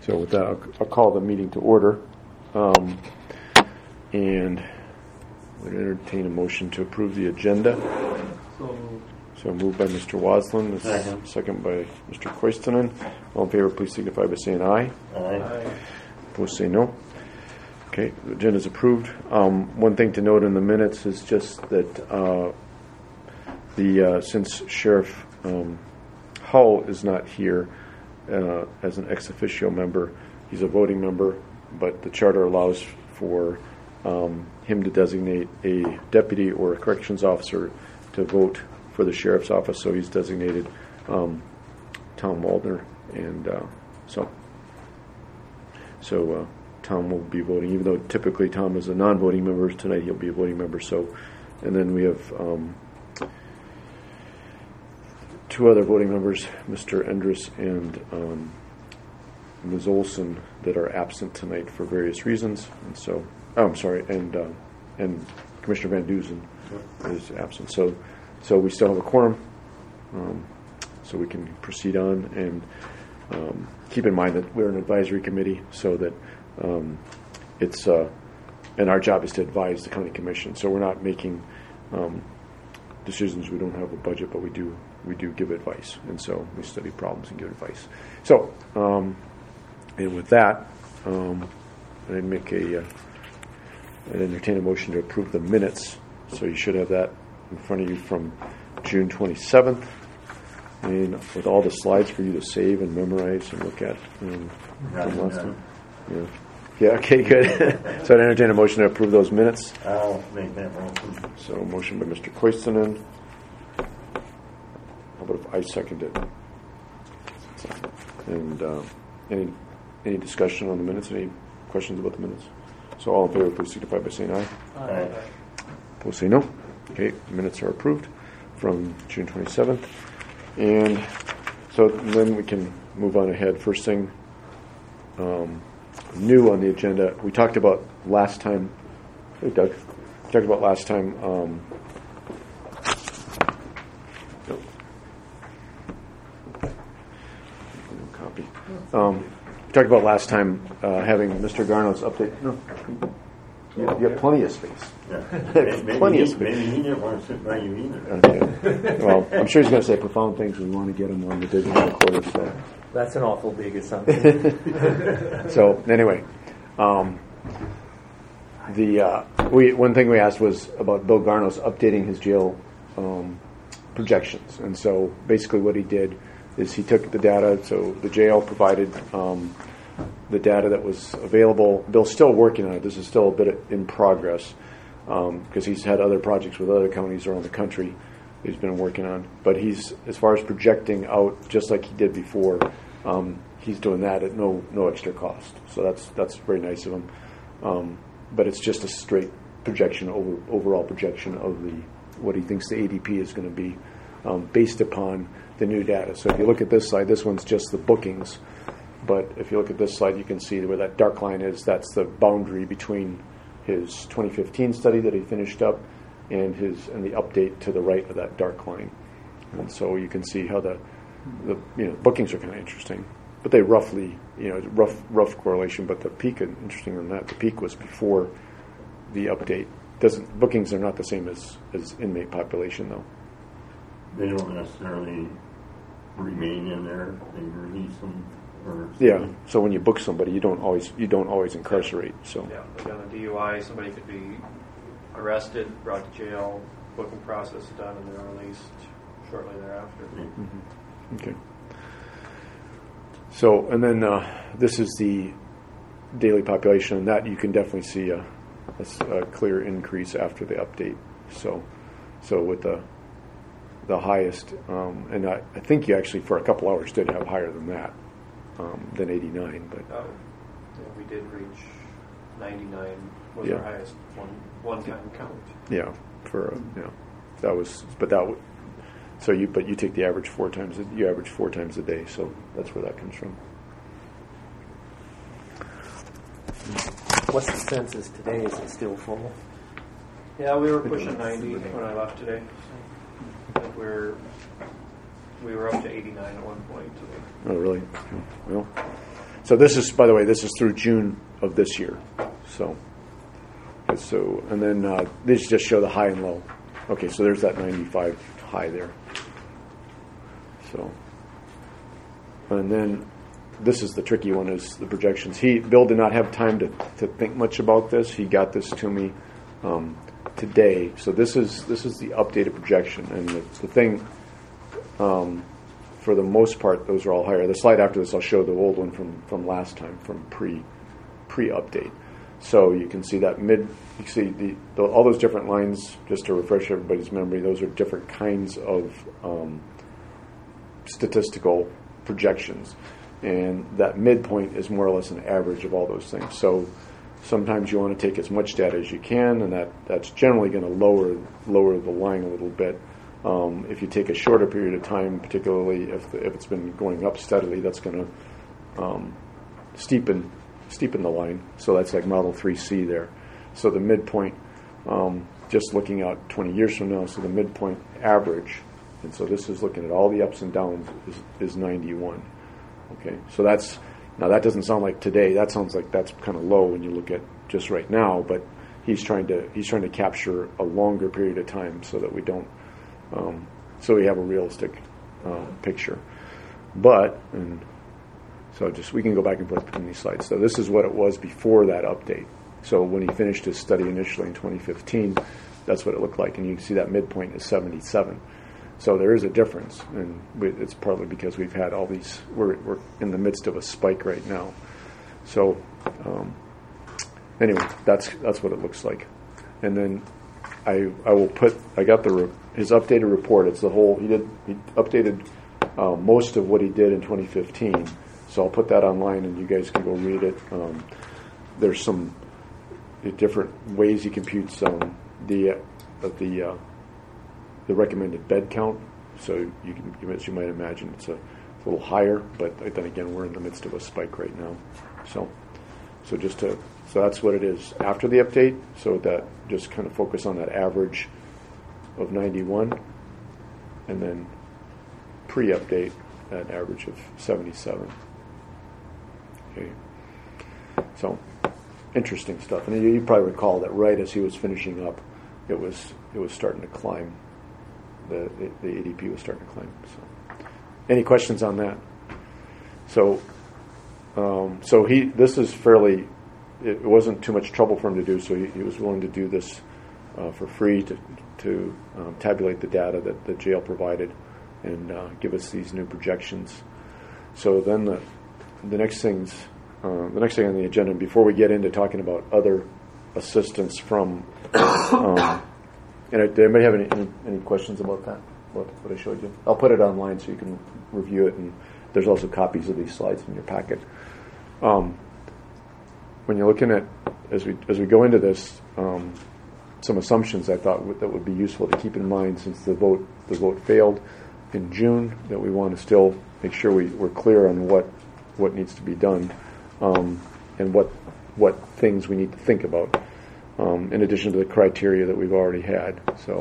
So with that, I'll call the meeting to order, and would entertain a motion to approve the agenda. So moved by Mr. Waslin, second by Mr. Koivunen. All in favor, please signify by saying aye. Aye. Opposed, say no. Okay, the agenda is approved. One thing to note in the minutes is just that since Sheriff Hull is not here as an ex officio member, he's a voting member, but the charter allows for him to designate a deputy or a corrections officer to vote for the sheriff's office. So he's designated Tom Waldner, and so Tom will be voting, even though typically Tom is a non-voting member. Tonight he'll be a voting member. So, and then we have two other voting members, Mr. Endres and Ms. Olson, that are absent tonight for various reasons. And so, and Commissioner Van Dusen is absent. So we still have a quorum, so we can proceed on. And keep in mind that we're an advisory committee, so that it's and our job is to advise the county commission. So we're not making decisions. We don't have a budget, but we do give advice, and so we study problems and give advice. So, and with that, I'd entertain a motion to approve the minutes. So you should have that in front of you from June 27th, and with all the slides for you to save and memorize and look at from last time. Yeah. Okay, good. So I'd entertain a motion to approve those minutes. I'll make that motion. So motion by Mr. Koivunen. How about if I second it? And any discussion on the minutes? Any questions about the minutes? So all in favor, please signify by saying aye. Aye. Opposed, say no. Okay, minutes are approved from June 27th. And so then we can move on ahead. First thing new on the agenda, we talked about last time. Hey, Doug. We talked about last time. Copy. We talked about last time having Mr. Garnos update. No, you have plenty of space. Yeah. Plenty of space. Maybe he didn't want to sit by you either. Okay. Well, I'm sure he's going to say profound things. We want to get him on the digital recorder. So. That's an awful big assumption. So anyway, one thing we asked was about Bill Garnos updating his jail projections, and so basically what he did is he took the data. So the jail provided the data that was available. Bill's still working on it. This is still a bit in progress because he's had other projects with other counties around the country that he's been working on. But he's, as far as projecting out, just like he did before, he's doing that at no extra cost. So that's very nice of him. But it's just a straight projection, overall projection of what he thinks the ADP is going to be based upon the new data. So if you look at this slide, this one's just the bookings. But if you look at this slide, you can see where that dark line is. That's the boundary between his 2015 study that he finished up and the update to the right of that dark line. And so you can see how the bookings are kind of interesting. But they roughly, rough correlation. But the peak, interesting than that, the peak was before the update. Bookings are not the same as inmate population, though. They don't necessarily remain in there. They release them. Yeah. So when you book somebody, you don't always incarcerate. So yeah, like on a DUI, somebody could be arrested, brought to jail, booking process done, and they're released shortly thereafter. Mm-hmm. Okay. So, and then this is the daily population, and that you can definitely see a clear increase after the update. So with the highest, and I think you actually for a couple hours did have higher than that, than 89. But we did reach 99 was our highest one-time count. Yeah, that was, so you take the average four times a day, so that's where that comes from. What's the census today? Is it still full? Yeah, we were pushing 90 when I left today. So I think we were up to 89 at one point. Oh, really? Well, So this is, by the way, this is through June of this year. So and then these just show the high and low. Okay, so there's that 95 high there. So, and then this is the tricky one, is the projections. Bill did not have time to think much about this. He got this to me today. So this is the updated projection, and the thing, for the most part, those are all higher. The slide after this, I'll show the old one from last time, from pre-update. So you can see that you can see all those different lines. Just to refresh everybody's memory, those are different kinds of statistical projections, and that midpoint is more or less an average of all those things. So sometimes you want to take as much data as you can, and that's generally going to lower the line a little bit. If you take a shorter period of time, particularly if it's been going up steadily, that's going to steepen the line. So that's like Model 3C there. So the midpoint, just looking out 20 years from now, so the midpoint average, and so this is looking at all the ups and downs, is 91. Okay, so now that doesn't sound like today. That sounds like that's kind of low when you look at just right now. But he's trying to capture a longer period of time so that we don't, so we have a realistic picture. But so we can go back and forth between these slides. So this is what it was before that update. So when he finished his study initially in 2015, that's what it looked like, and you can see that midpoint is 77. So there is a difference, and it's partly because we've had all these. We're in the midst of a spike right now. So anyway, that's what it looks like. And then I will put. I got his updated report. It's the whole. He updated most of what he did in 2015. So I'll put that online, and you guys can go read it. There's some different ways he computes the recommended bed count. So as you might imagine, it's a little higher, but then again, we're in the midst of a spike right now. So that's what it is after the update. So that just kind of focus on that average of 91, and then pre-update that average of 77. Okay. So interesting stuff, and you probably recall that right as he was finishing up, it was starting to climb. The ADP was starting to climb. So, any questions on that? So this is fairly. It wasn't too much trouble for him to do, so he was willing to do this for free to tabulate the data that the jail provided and give us these new projections. So then the next thing on the agenda, before we get into talking about other assistance from. And anybody have any questions about that? What I showed you? I'll put it online so you can review it, and there's also copies of these slides in your packet. When you're looking at as we go into this, some assumptions I thought that would be useful to keep in mind, since the vote failed in June, that we want to still make sure we're clear on what needs to be done, and what things we need to think about. In addition to the criteria that we've already had. So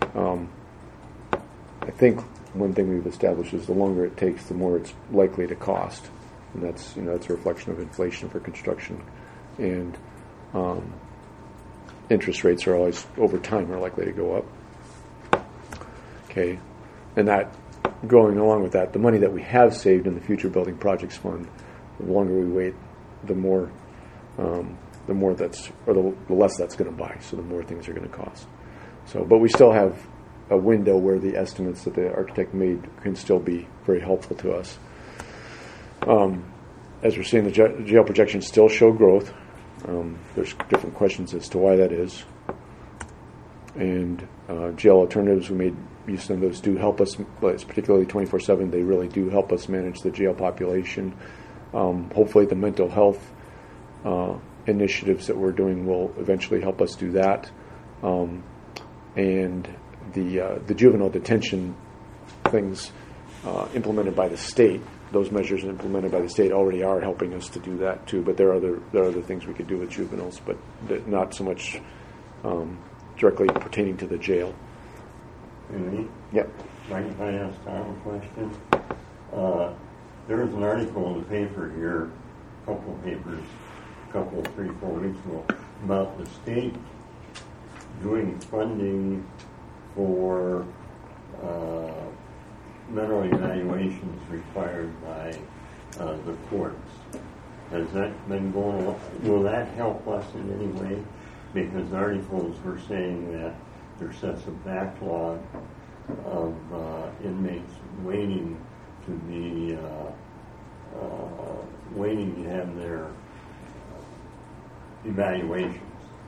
I think one thing we've established is the longer it takes, the more it's likely to cost. And that's a reflection of inflation for construction. And interest rates are always, over time, are likely to go up. Okay. And that, going along with that, the money that we have saved in the Future Building Projects Fund, the longer we wait, the less that's going to buy, so the more things are going to cost. So, but we still have a window where the estimates that the architect made can still be very helpful to us. As we're seeing, the jail projections still show growth. There's different questions as to why that is. And jail alternatives, we made use of those, do help us, but particularly 24/7, they really do help us manage the jail population. Hopefully the mental health initiatives that we're doing will eventually help us do that, and the juvenile detention things implemented by the state. Those measures implemented by the state already are helping us to do that too. But there are other things we could do with juveniles, but not so much directly pertaining to the jail. Really? Yep. Mind if I ask Tom a question? There was an article in the paper here couple of papers, 3-4 weeks ago, about the state doing funding for mental evaluations required by the courts. Has that been going on? Will that help us in any way? Because articles were saying that there sets a backlog of inmates waiting to be waiting to have their evaluations.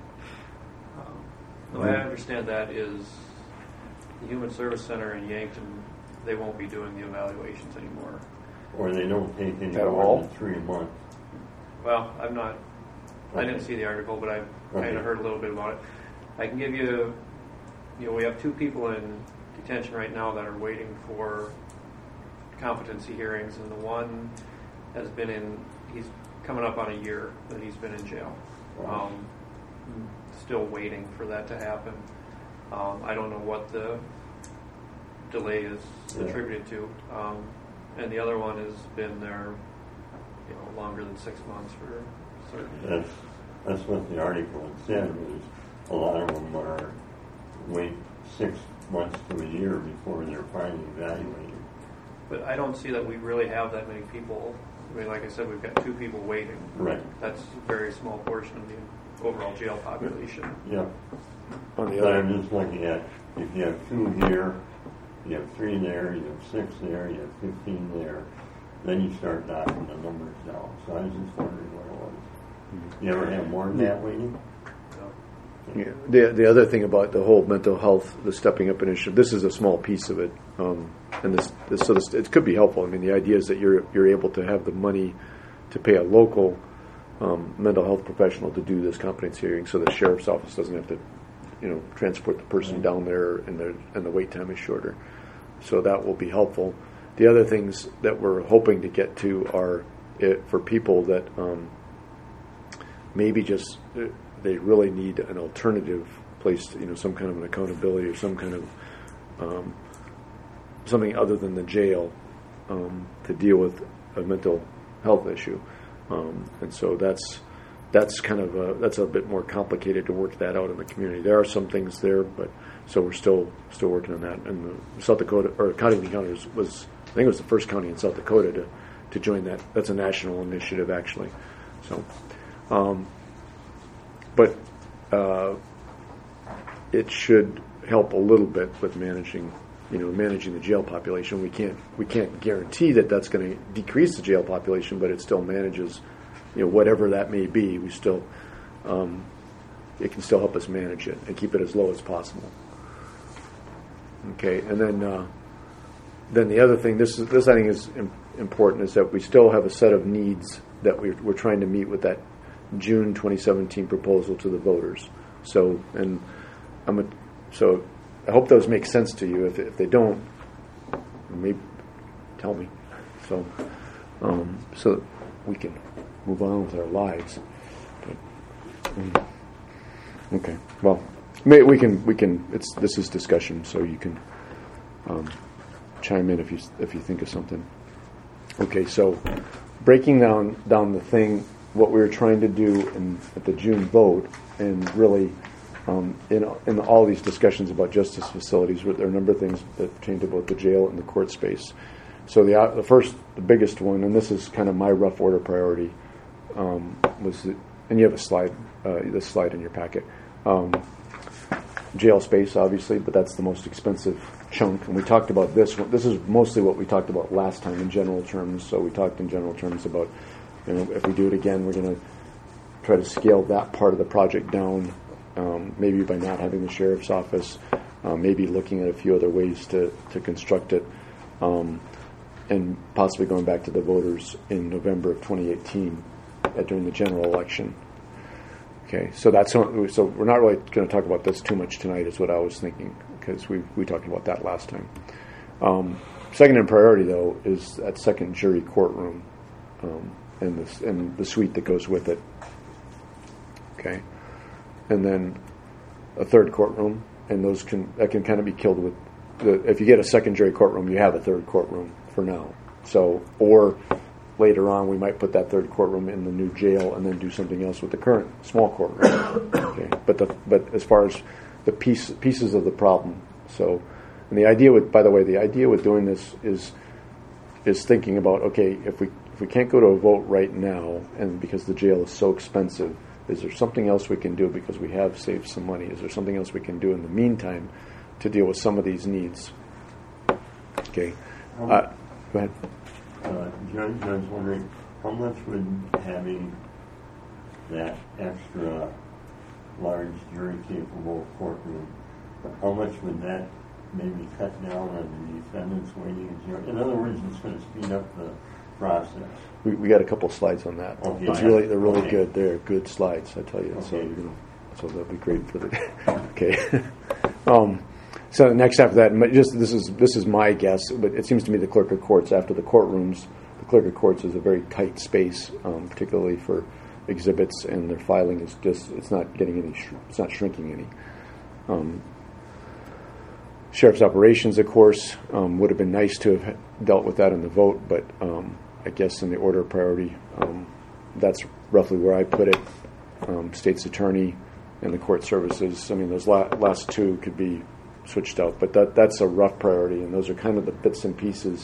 The way I understand that is the Human Service Center in Yankton, they won't be doing the evaluations anymore. Or they don't take any At more all? than 3 a month. Well, I didn't Okay. see the article, but I kind Okay. of heard a little bit about it. I can give you, we have 2 people in detention right now that are waiting for competency hearings, and the one has been he's coming up on a year that he's been in jail. Wow. Still waiting for that to happen. I don't know what the delay is attributed to. And the other one has been there, longer than 6 months for certain. That's what the article had said, was a lot of them are wait 6 months to a year before they're finally evaluated. But I don't see that we really have that many people. I mean, like I said, we've got 2 people waiting. Right. That's a very small portion of the overall jail population. Yeah. On the But other, I'm just looking at, if you have 2 here, you have 3 there, you have 6 there, you have 15 there, then you start knocking the numbers down. So I was just wondering what it was. You ever have more than that waiting? yeah, the other thing about the whole mental health, the stepping up initiative, this is a small piece of it, and this it could be helpful. I mean, the idea is that you're able to have the money to pay a local mental health professional to do this competency hearing, so the sheriff's office doesn't have to, transport the person down there, and the wait time is shorter. So that will be helpful. The other things that we're hoping to get to are for people that maybe just they really need an alternative place, some kind of an accountability or some kind of something other than the jail to deal with a mental health issue, and so that's kind of that's a bit more complicated to work that out in the community. There are some things there, but so we're still working on that. And South Dakota, or Cottington County was I think it was the first county in South Dakota to join that. That's a national initiative actually. So, but it should help a little bit with managing the jail population. We can't guarantee that that's going to decrease the jail population, but it still manages, whatever that may be. We still, it can still help us manage it and keep it as low as possible. Okay, and then the other thing, this I think is important, is that we still have a set of needs that we're trying to meet with that June 2017 proposal to the voters. So I hope those make sense to you. If they don't, maybe tell me, so that we can move on with our lives. But, okay, well, we can. This is discussion, so you can chime in if you think of something. Okay, so breaking down the thing, what we were trying to do at the June vote, and really. In all these discussions about justice facilities, there are a number of things that pertain to both the jail and the court space. So the biggest one, and this is kind of my rough order priority, was and you have a slide, this slide in your packet. Jail space, obviously, but that's the most expensive chunk. And we talked about this. This is mostly what we talked about last time in general terms. So we talked in general terms about, if we do it again, we're going to try to scale that part of the project down. Maybe by not having the sheriff's office, maybe looking at a few other ways to construct it, and possibly going back to the voters in November of 2018 during the general election. Okay, so so we're not really going to talk about this too much tonight, is what I was thinking, because we talked about that last time. Second in priority, though, is that second jury courtroom and the suite that goes with it. Okay. And then a third courtroom, and that can kind of be killed with if you get a second jury courtroom, you have a third courtroom for now. So, or later on we might put that third courtroom in the new jail and then do something else with the current small courtroom. Okay, but as far as the pieces of the problem, so and the idea with doing this is thinking about, okay, if we can't go to a vote right now, and because the jail is so expensive, is there something else we can do because we have saved some money? Is there something else we can do in the meantime to deal with some of these needs? Okay, go ahead. John's wondering, how much would having that extra large jury-capable courtroom, how much would that maybe cut down on the defendants waiting? In other words, it's going to speed up the process. We got a couple slides on that. Okay. They're really good. They're good slides, I tell you. Okay. So that'll be great for the. Okay. So next after that, this is my guess, but it seems to me the clerk of courts after the courtrooms, the clerk of courts is a very tight space, particularly for exhibits, and their filing is it's not getting any, it's not shrinking any. Sheriff's operations, of course, would have been nice to have dealt with that in the vote, but I guess in the order of priority, that's roughly where I put it. State's attorney and the court services. I mean, those last two could be switched out, but that's a rough priority, and those are kind of the bits and pieces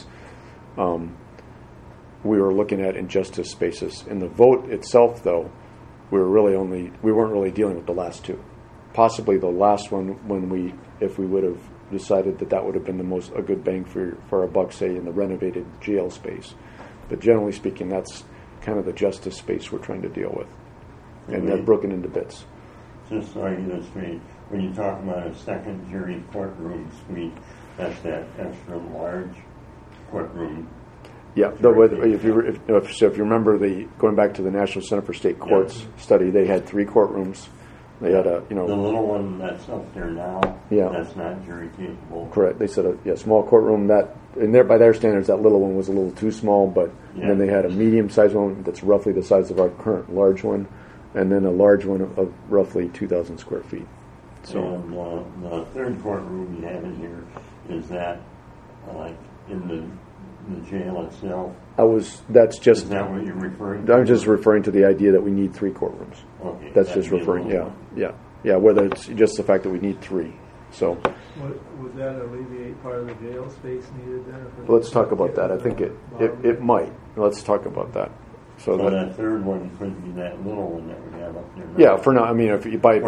we were looking at in justice spaces. In the vote itself, though, we weren't really dealing with the last two. Possibly the last one, if we would have decided that would have been a good bang for our buck, say in the renovated jail space. But generally speaking, that's kind of the justice space we're trying to deal with, and they're broken into bits. Just so I get this straight, when you talk about a second jury courtroom suite, that's that extra large courtroom. Yeah, if you remember going back to the National Center for State Courts study, they had 3 courtrooms. They had the little one that's up there now. Yeah, that's not jury capable. Correct. They said small courtroom. That by their standards, that little one was a little too small. But and then they had a medium-sized one that's roughly the size of our current large one, and then a large one of roughly 2,000 square feet. So and the third courtroom you have in here, is that like in the jail itself? That's just. Is that what you're referring to? I'm just referring to the idea that we need 3 courtrooms. Okay. That's just referring. Yeah. Whether it's just the fact that we need 3. So. Would that alleviate part of the jail space needed there? Let's talk about that. I think it might. Let's talk about that. So that third one could be that little one that we have up there. Yeah, for now. I mean, if you, by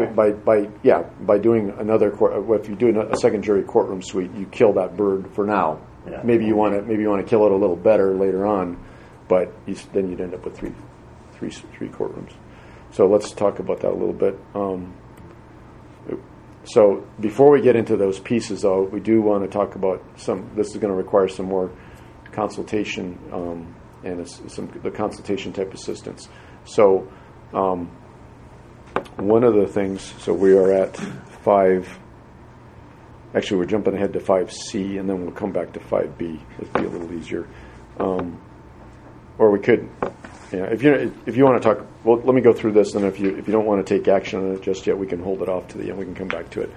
doing another if you do a second jury courtroom suite, you kill that bird for now. Yeah. Maybe you want to kill it a little better later on, but then you'd end up with three courtrooms. So let's talk about that a little bit. So before we get into those pieces, though, we do want to talk about some. This is going to require some more consultation and the consultation type assistance. So one of the things. So we are at 5. Actually, we're jumping ahead to 5C, and then we'll come back to 5B. It'll be a little easier. Or we could, if you want to talk. Well, let me go through this, and if you don't want to take action on it just yet, we can hold it off to the end. We can come back to it.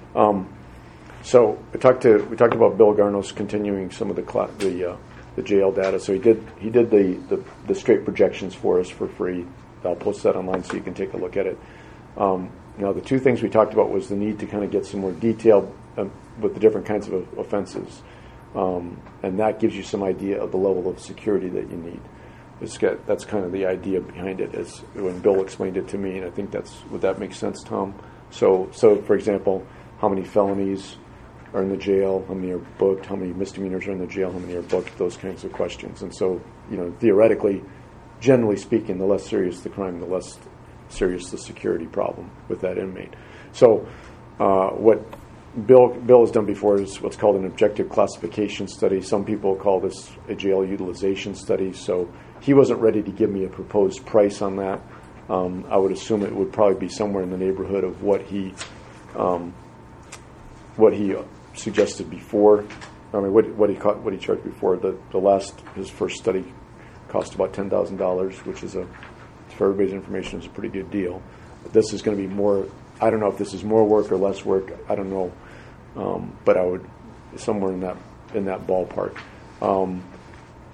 So we talked about Bill Garnos continuing some of the jail data. So he did the straight projections for us for free. I'll post that online so you can take a look at it. Now, the 2 things we talked about was the need to kind of get some more detail with the different kinds of offenses, and that gives you some idea of the level of security that you need. That's kind of the idea behind it, as when Bill explained it to me, and I think would that make sense, Tom? So for example, how many felonies are in the jail, how many are booked, how many misdemeanors are in the jail, how many are booked, those kinds of questions. And so, theoretically, generally speaking, the less serious the crime, the less serious the security problem with that inmate. So what Bill has done before is what's called an objective classification study. Some people call this a jail utilization study. So he wasn't ready to give me a proposed price on that. I would assume it would probably be somewhere in the neighborhood of what he suggested before. I mean, what he charged before. His first study cost about $10,000, which is for everybody's information, is a pretty good deal. But this is going to be more. I don't know if this is more work or less work. I don't know, but I would somewhere in that ballpark.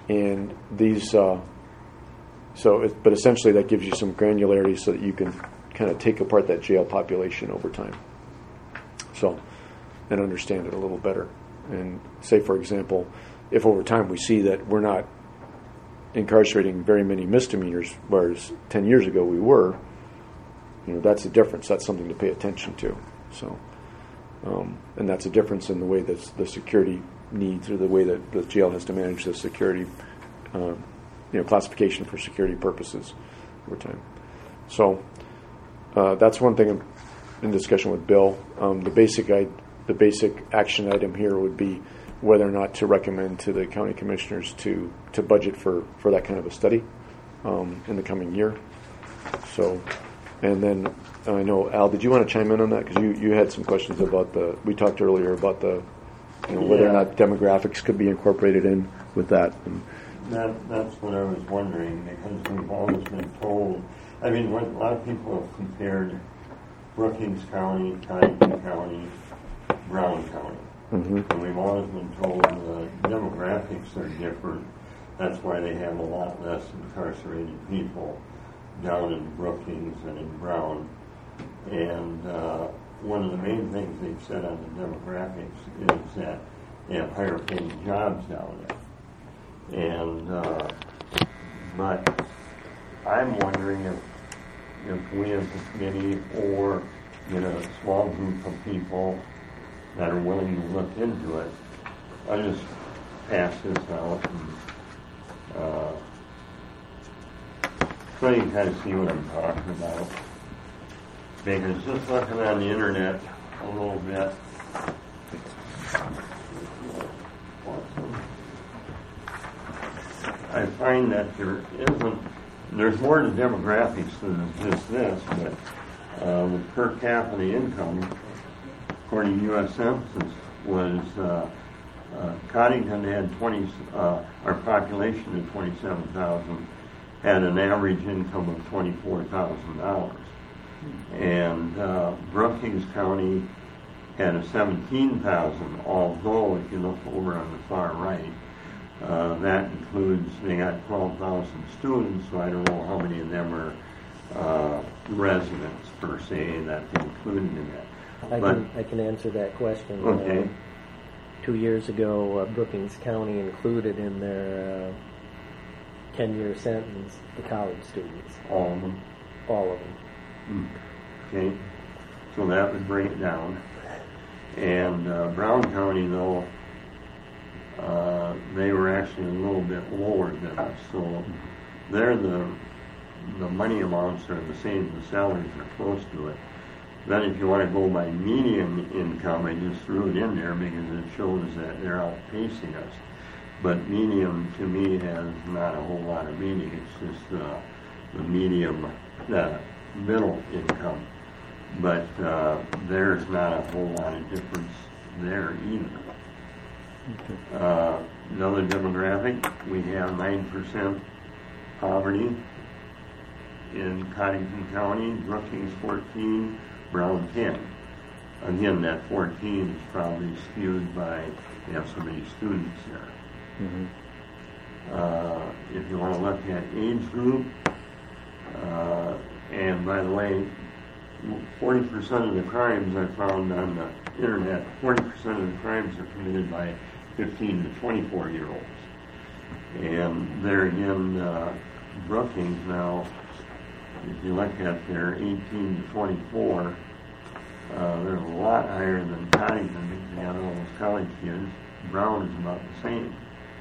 and these. But essentially, that gives you some granularity so that you can kind of take apart that jail population over time. So, and understand it a little better. And say, for example, if over time we see that we're not incarcerating very many misdemeanors, whereas 10 years ago we were, that's a difference. That's something to pay attention to. So, and that's a difference in the way that the security needs, or the way that the jail has to manage the security, classification for security purposes over time. So that's one thing in discussion with Bill. The basic action item here would be whether or not to recommend to the county commissioners to budget for that kind of a study in the coming year. So, and then I know, Al, did you want to chime in on that? Because you had some questions about we talked earlier about whether or not demographics could be incorporated in with that. And that's what I was wondering, because we've always been told, a lot of people have compared Brookings County, Cottington County, Brown County. Mm-hmm. And we've always been told the demographics are different. That's why they have a lot less incarcerated people down in Brookings and in Brown. And one of the main things they've said on the demographics is that they have higher paying jobs down there. And but I'm wondering if we as a committee, or a small group of people that are willing to look into it, I just pass this out and so you can kind of see what I'm talking about. Because just looking on the internet a little bit, I find that there's more to demographics than just this, but the per capita income, according to U.S. Census, was Cottington had our population of 27,000, had an average income of $24,000. And Brookings County had a 17,000, although if you look over on the far right, that includes, they got 12,000 students, so I don't know how many of them are residents per se that's included in that. I can answer that question. Okay. 2 years ago, Brookings County included in their 10-year sentence the college students. All of them? All of them. Okay, so that would bring it down. And Brown County, though, they were actually a little bit lower than us. So there, the money amounts are the same, the salaries are close to it. Then if you want to go by median income, I just threw it in there because it shows that they're outpacing us. But medium, to me, has not a whole lot of meaning. It's just the medium, middle income. But there's not a whole lot of difference there either. Okay. Another demographic, we have 9% poverty in Cottington County, Brookings 14, Brown 10. Again, that 14 is probably skewed by we have so many students there. Mm-hmm. If you want to look at age group, and by the way, 40% of the crimes I found on the internet, 40% of the crimes are committed by 15 to 24-year-olds. And there again, Brookings now, if you look at their 18 to 24, they're a lot higher than Cottington because they have all those college kids. Brown is about the same.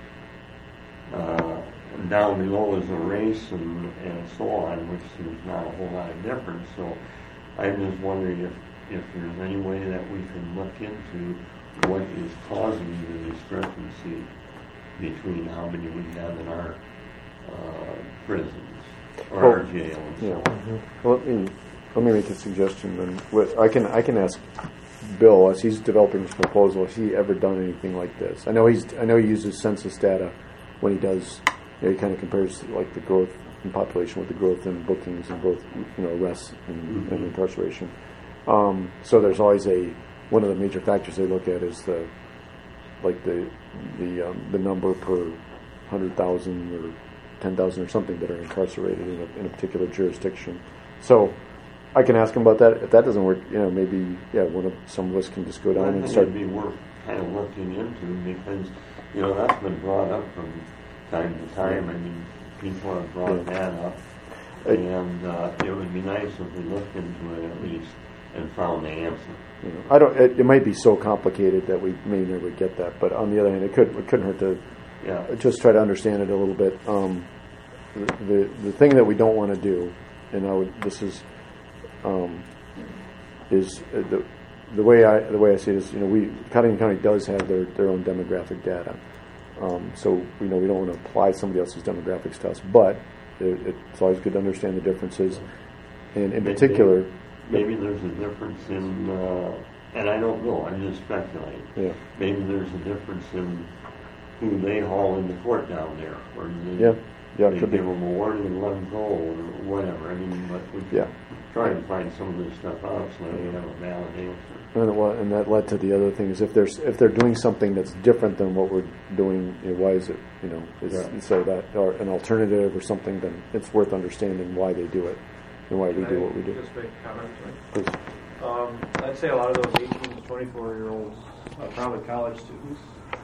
Down below is a race and so on, which there's not a whole lot of difference. So I'm just wondering if there's any way that we can look into what is causing the discrepancy between how many we have in our prisons or our jails. Yeah. Well, let me make a suggestion then. I can ask Bill, as he's developing this proposal, has he ever done anything like this? I know he uses census data when he does. He kind of compares like the growth in population with the growth in bookings and both arrests and incarceration. So there's always one of the major factors they look at is the number per 100,000 or 10,000 or something that are incarcerated in a particular jurisdiction. So I can ask him about that. If that doesn't work, maybe some of us can just go down and start. It'd be worth kind of looking into, because that's been brought up from time to time. I mean, people have brought that up, and it would be nice if we looked into it at least and found the answer. It might be so complicated that we may never get that, but on the other hand, it couldn't hurt to just try to understand it a little bit. The thing that we don't want to do, the way I see it is, Cottington County does have their own demographic data, so we don't want to apply somebody else's demographics to us, but it's always good to understand the differences, and in particular. Maybe there's a difference in, and I don't know, I'm just speculating. Yeah. Maybe there's a difference in who they haul into court down there, or they give them a warning and let them go, or whatever. I mean, but we try to find some of this stuff out so that we have a valid answer. And that led to the other thing is if they're doing something that's different than what we're doing, why is it, so that or an alternative or something, then it's worth understanding why they do it. And why we do what we do. Just make a comment, please. I'd say a lot of those 18 to 24-year-olds are probably college students.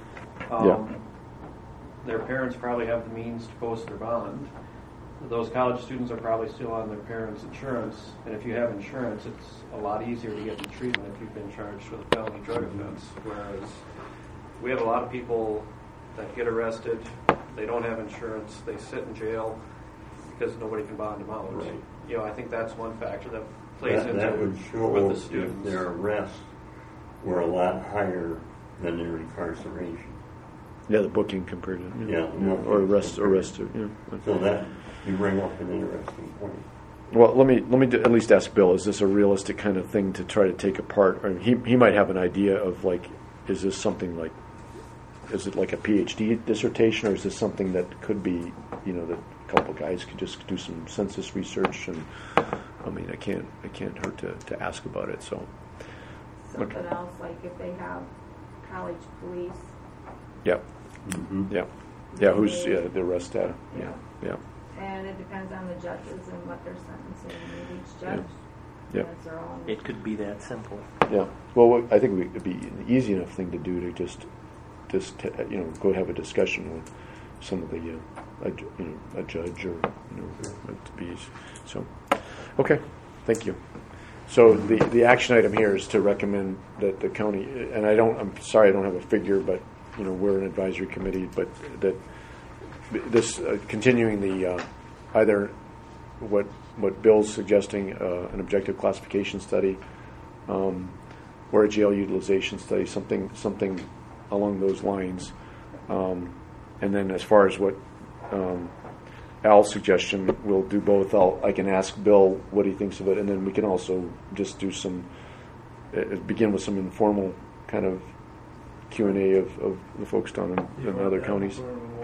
Their parents probably have the means to post their bond. Those college students are probably still on their parents' insurance, and if you have insurance, it's a lot easier to get the treatment if you've been charged with a felony drug offense. Whereas we have a lot of people that get arrested, they don't have insurance, they sit in jail because nobody can bond them out. Right. I think that's one factor that plays into that would show with the students. If their arrests were a lot higher than their incarceration. Yeah, the booking compared to or arrest. So that you bring up an interesting point. Well, let me at least ask Bill: is this a realistic kind of thing to try to take apart? I mean, he might have an idea of is this something like, is it like a PhD dissertation, or is this something that could be, that a couple of guys could just do some census research? And I mean, I can't hurt to ask about it. So something else, like if they have college police. Yeah. Mm-hmm. Yeah. Who's the arrest data? Yeah. And it depends on the judges and what they're sentencing each judge. Yeah. It could be that simple. Yeah. Well, I think it'd be an easy enough thing to do to just go have a discussion with some of the a judge or to be so. Okay. Thank you. So the action item here is to recommend that the county, and I'm sorry I don't have a figure, but we're an advisory committee, but that this continuing the either what Bill's suggesting, an objective classification study, or a jail utilization study, something along those lines, and then as far as what Al's suggestion, we'll do both. I can ask Bill what he thinks of it, and then we can also just do begin with some informal kind of Q&A of the folks down in other counties.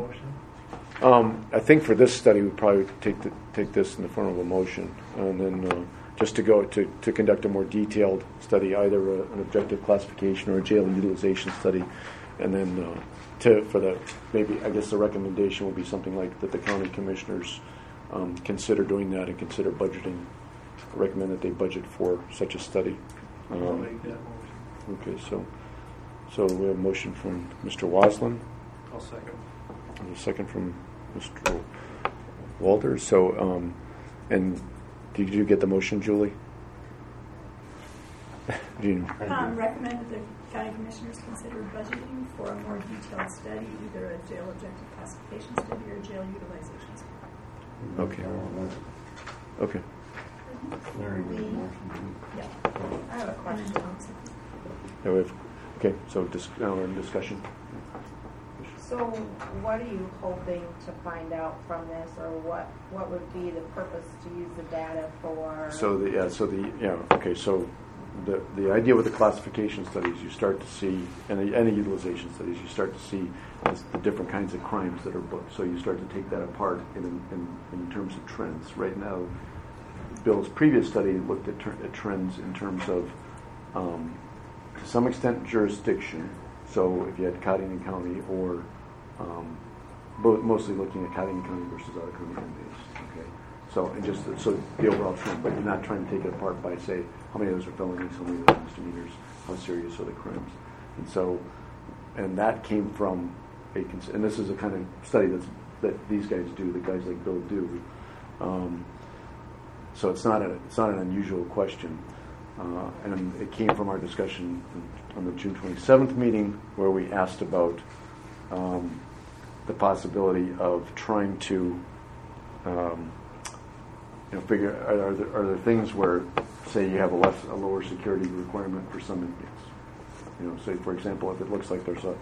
I think for this study, we'd probably take this in the form of a motion, and then just to go to conduct a more detailed study, either an objective classification or a jail utilization study, and then maybe I guess the recommendation will be something like that the county commissioners consider doing that and consider budgeting. Recommend that they budget for such a study. I'll make that motion. Okay, so we have a motion from Mr. Waslin. I'll second. And a second from Mr. Walters. So, and did you get the motion, Julie? Recommend that the county commissioners consider budgeting for a more detailed study, either a jail objective classification study or a jail utilization study. Okay. Okay. Very good motion. Yeah. I have a question. Okay, so now we're in discussion. So what are you hoping to find out from this, or what would be the purpose to use the data for? So the idea with the classification studies, you start to see, and the utilization studies, you start to see the different kinds of crimes that are booked. So you start to take that apart in terms of trends. Right now, Bill's previous study looked at trends in terms of, to some extent, jurisdiction. So if you had Cottington County or mostly looking at Catalina County versus other county inmates. Okay, so and just so the overall trend, but you're not trying to take it apart by say how many of those are felonies, how many of those are misdemeanors, how serious are the crimes, and so that came from and this is a kind of study that these guys do, the guys like Bill do. So it's not an unusual question, and it came from our discussion on the June 27th meeting where we asked about the possibility of trying to figure are there things where say you have a lower security requirement for some inmates. Say for example, if it looks like there's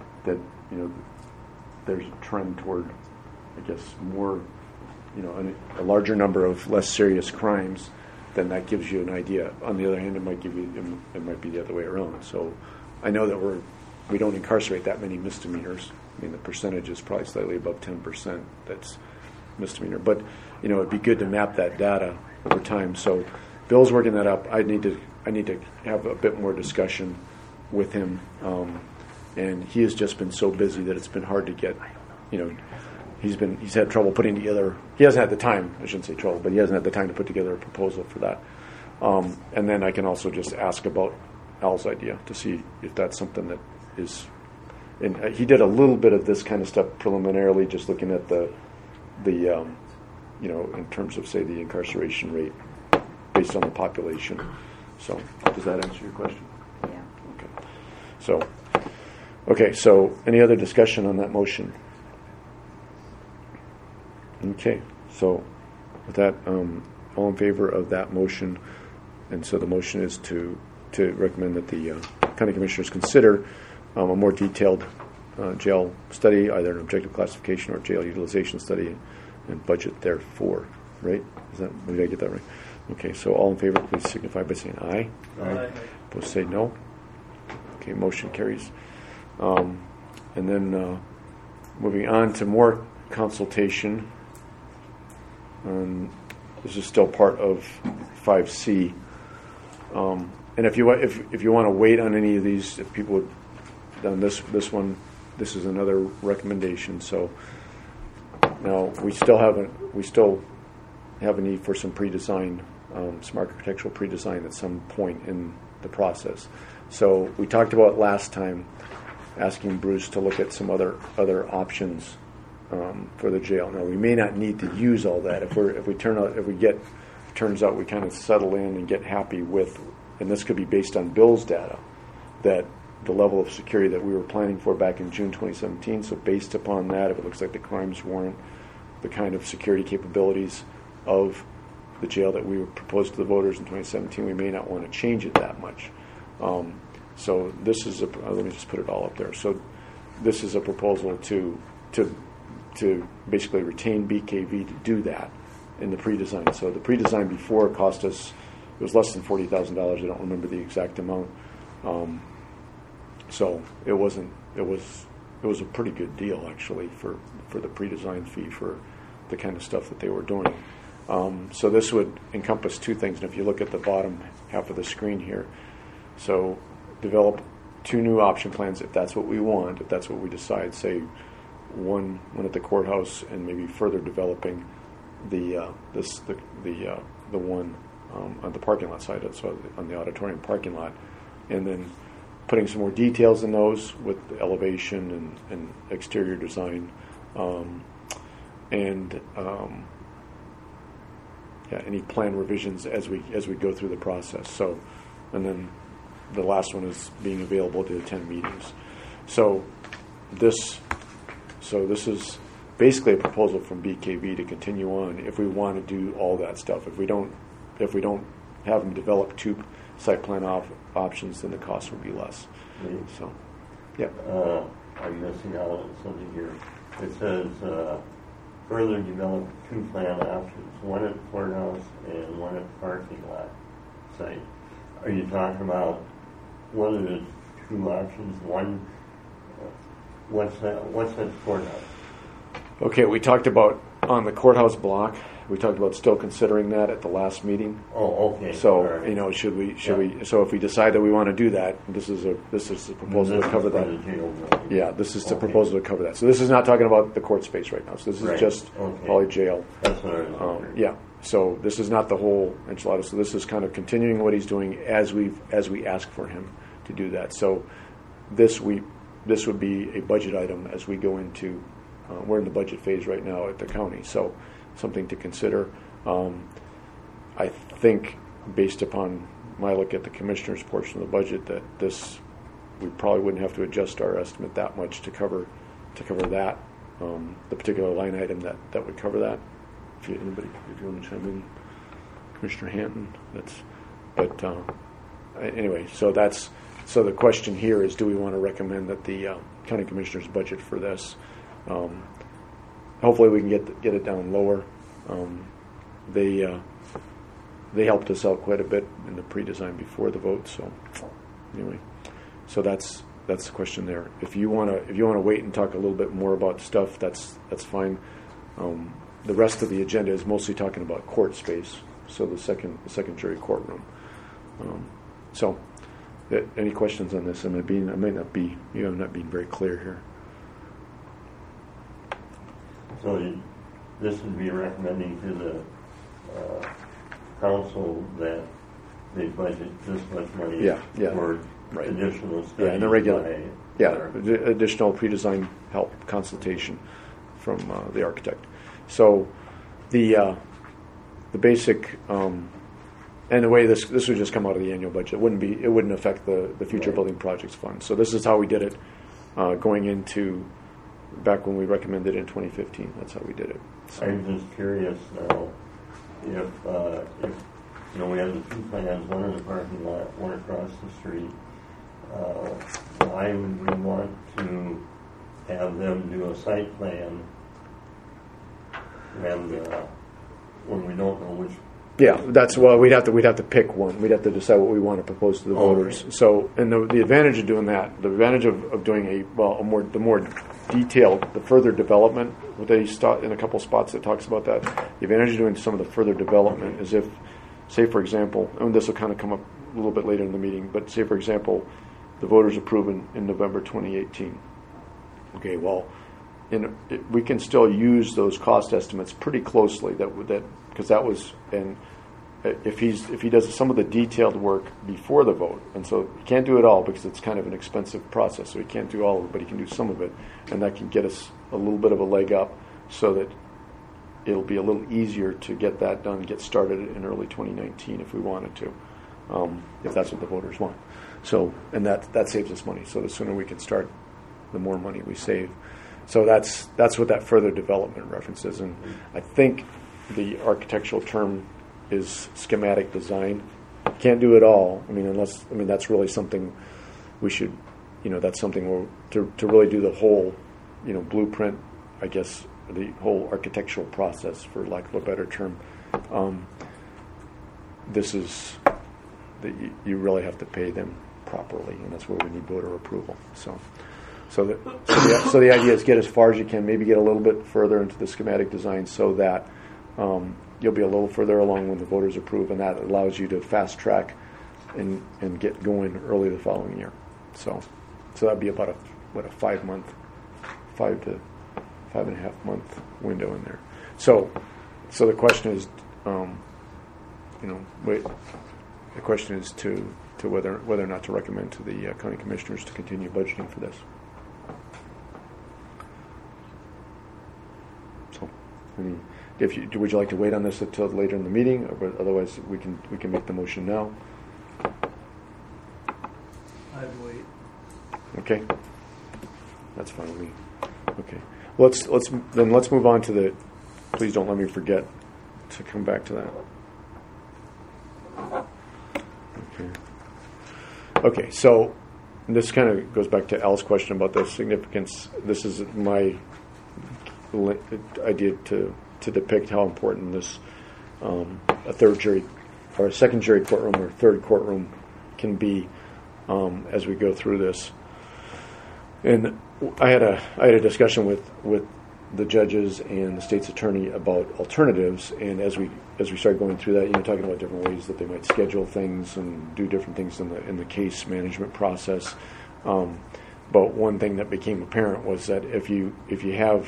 a trend toward, I guess, more, a larger number of less serious crimes, then that gives you an idea. On the other hand, it might be the other way around. So I know that we don't incarcerate that many misdemeanors. I mean, the percentage is probably slightly above 10% that's misdemeanor. But, it'd be good to map that data over time. So Bill's working that up. I need to have a bit more discussion with him. And he has just been so busy that it's been hard to get, he's had trouble putting together, he hasn't had the time, I shouldn't say trouble, but he hasn't had the time to put together a proposal for that. And then I can also just ask about Al's idea to see if that's something that is, and he did a little bit of this kind of stuff preliminarily, just looking at the in terms of, say, the incarceration rate based on the population. So does that answer your question? Yeah. Okay. So any other discussion on that motion? Okay. So with that, all in favor of that motion, and so the motion is to recommend that the county commissioners consider a more detailed jail study, either an objective classification or jail utilization study, and budget therefor. Right? Did I get that right? Okay. So all in favor, please signify by saying aye. Aye. Opposed, say no. Okay. Motion carries. And then moving on to more consultation. This is still part of 5C. And if you want to wait on any of these, if people have done this one, this is another recommendation. So now we still have a need for some pre-design, some architectural pre-design at some point in the process. So we talked about last time asking Bruce to look at some other options for the jail. Now we may not need to use all that turns out we kind of settle in and get happy with, and this could be based on Bill's data, that the level of security that we were planning for back in June 2017. So based upon that, if it looks like the crimes warrant the kind of security capabilities of the jail that we proposed to the voters in 2017, we may not want to change it that much. So this is let me just put it all up there. So this is a proposal to basically retain BKV to do that in the pre-design. So the pre-design before cost us, it was less than $40,000. I don't remember the exact amount. So it was a pretty good deal actually for the pre-design fee for the kind of stuff that they were doing. So this would encompass two things. And if you look at the bottom half of the screen here, so develop 2 new option plans if that's what we want, if that's what we decide, say one at the courthouse, and maybe further developing the one on the parking lot side, so on the auditorium parking lot, and then putting some more details in those with the elevation and exterior design, any plan revisions as we go through the process. So, and then the last one is being available to attend meetings. So this is basically a proposal from BKV to continue on if we want to do all that stuff. If we don't have them develop 2 site plan options, then the cost will be less. Right. So, yeah. I'm missing out on something here. It says further develop 2 plan options, one at the courthouse and one at the parking lot site. Are you talking about what are the 2 options? One, what's at the courthouse? Okay, we talked about on the courthouse block, we talked about still considering that at the last meeting. Oh, okay. So, All right. you know, should we, Yeah. so if we decide that we want to do that, this is a proposal to cover that. This is for the jail building. Yeah, this is the Okay. proposal to cover that. So this is not talking about the court space right now. So this is Right. just Okay. Poly Jail. That's what I was wondering. Yeah. So this is not the whole enchilada. So this is kind of continuing what he's doing as we ask for him to do that. So this would be a budget item as we go into. We're in the budget phase right now at the county, so something to consider. I think, based upon my look at the commissioner's portion of the budget, that we probably wouldn't have to adjust our estimate that much to cover that, the particular line item that would cover that. If you want to chime in, Commissioner Hanton, anyway. So the question here is: do we want to recommend that the county commissioner's budget for this? Hopefully, we can get it down lower. They helped us out quite a bit in the pre-design before the vote. So anyway, so that's the question there. If you want to wait and talk a little bit more about stuff, that's fine. The rest of the agenda is mostly talking about court space, so the second jury courtroom. Any questions on this? I'm not being very clear here. So this would be recommending to the council that they budget this much money for right. additional studies. And the regular, additional pre-design help consultation from the architect. So the basic and the way this would just come out of the annual budget. It wouldn't affect the future building projects fund. So this is how we did it going into back when we recommended it in 2015. That's how we did it. So, I'm just curious now if we have the two plans, one in the parking lot, one across the street. Why would we want to have them do a site plan when we don't know which? Yeah, we'd have to pick one. We'd have to decide what we want to propose to the voters. So, and the advantage of doing that, the advantage of doing the more detailed, the further development, what they start in a couple spots that talks about that. The advantage of doing some of the further development is if, say for example, and this will kind of come up a little bit later in the meeting, but say for example, the voters approve in November 2018. Okay, well, we can still use those cost estimates pretty closely. Because that was, and if he does some of the detailed work before the vote, and so he can't do it all because it's kind of an expensive process, so he can't do all of it, but he can do some of it, and that can get us a little bit of a leg up, so that it'll be a little easier to get that done, get started in early 2019 if we wanted to, if that's what the voters want. So, and that saves us money. So the sooner we can start, the more money we save. So that's what that further development references, and I think the architectural term is schematic design. Can't do it all. That's really something we should, that's something to really do the whole, blueprint, I guess, the whole architectural process, for lack of a better term. This is you really have to pay them properly, and that's where we need voter approval. So the idea is get as far as you can, maybe get a little bit further into the schematic design, so that you'll be a little further along when the voters approve, and that allows you to fast track and get going early the following year. So that'd be about a 5 to 5.5 month window in there. So the question is, the question is to whether or not to recommend to the county commissioners to continue budgeting for this. So, would you like to wait on this until later in the meeting, or otherwise we can make the motion now? I'd wait. Okay, that's fine with me. Okay, let's move on to the. Please don't let me forget to come back to that. Okay, so this kind of goes back to Al's question about the significance. This is my idea to depict how important this a third jury or a second jury courtroom or third courtroom can be as we go through this. And I had a discussion with the judges and the state's attorney about alternatives. And as we started going through that, talking about different ways that they might schedule things and do different things in the case management process. But one thing that became apparent was that if you have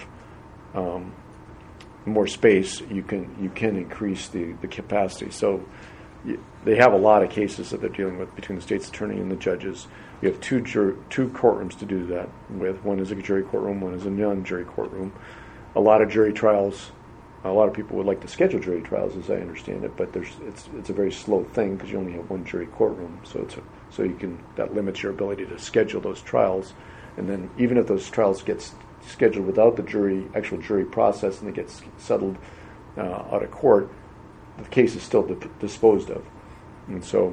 more space, you can increase the capacity. So they have a lot of cases that they're dealing with between the state's attorney and the judges. You have two courtrooms to do that with. One is a jury courtroom, one is a non-jury courtroom. A lot of jury trials, a lot of people would like to schedule jury trials, as I understand it, but it's a very slow thing because you only have one jury courtroom. That limits your ability to schedule those trials. And then even if those trials get scheduled without the actual jury process and it gets settled out of court, the case is still disposed of. And so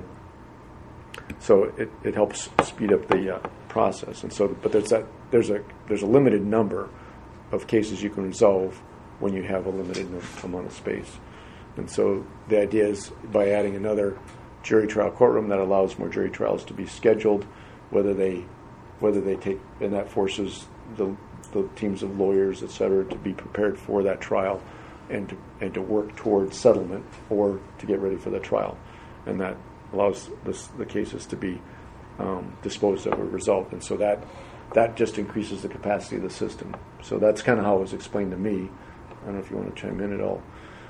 it helps speed up the process. And so, but there's a limited number of cases you can resolve when you have a limited amount of space. And so the idea is by adding another jury trial courtroom that allows more jury trials to be scheduled, whether they take, and that forces the teams of lawyers, et cetera, to be prepared for that trial and to work towards settlement or to get ready for the trial. And that allows the cases to be disposed of or resolved. And so that just increases the capacity of the system. So that's kind of how it was explained to me. I don't know if you want to chime in at all,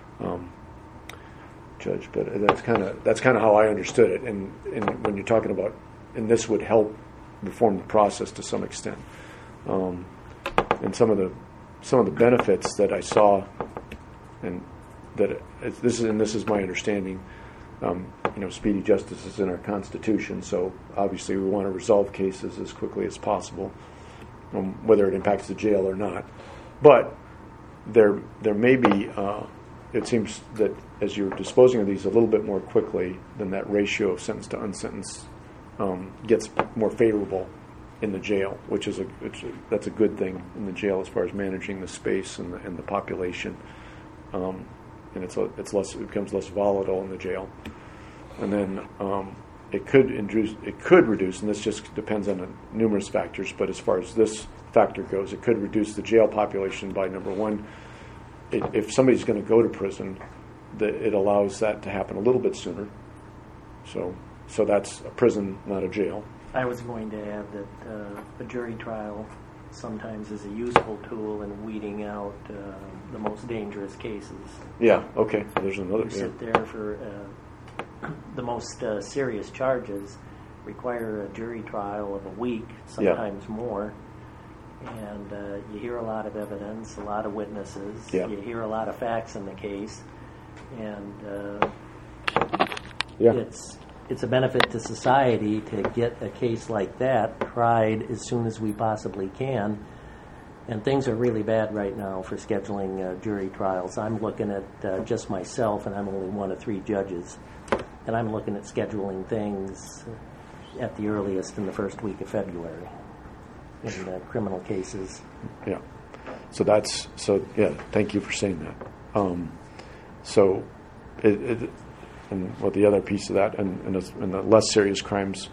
Judge, but that's kind of how I understood it. And when you're talking about, and this would help reform the process to some extent. And some of the benefits that I saw, and that this is my understanding. Speedy justice is in our Constitution, so obviously we want to resolve cases as quickly as possible, whether it impacts the jail or not. But there may be, it seems that as you're disposing of these a little bit more quickly, then that ratio of sentenced to unsentenced gets more favorable in the jail, which is that's a good thing in the jail as far as managing the space and the population, and it becomes less volatile in the jail. And then it could reduce, and this just depends on numerous factors, but as far as this factor goes, it could reduce the jail population by, number one, if somebody's going to go to prison, it allows that to happen a little bit sooner. So that's a prison, not a jail. I was going to add that a jury trial sometimes is a useful tool in weeding out the most dangerous cases. Yeah, okay. There's another. You sit there for the most serious charges require a jury trial of a week, sometimes more. And you hear a lot of evidence, a lot of witnesses. Yeah. You hear a lot of facts in the case. And it's a benefit to society to get a case like that tried as soon as we possibly can. And things are really bad right now for scheduling jury trials. I'm looking at just myself, and I'm only one of 3 judges. And I'm looking at scheduling things at the earliest in the first week of February in criminal cases. Yeah. Thank you for saying that. And the other piece of that, and the less serious crimes,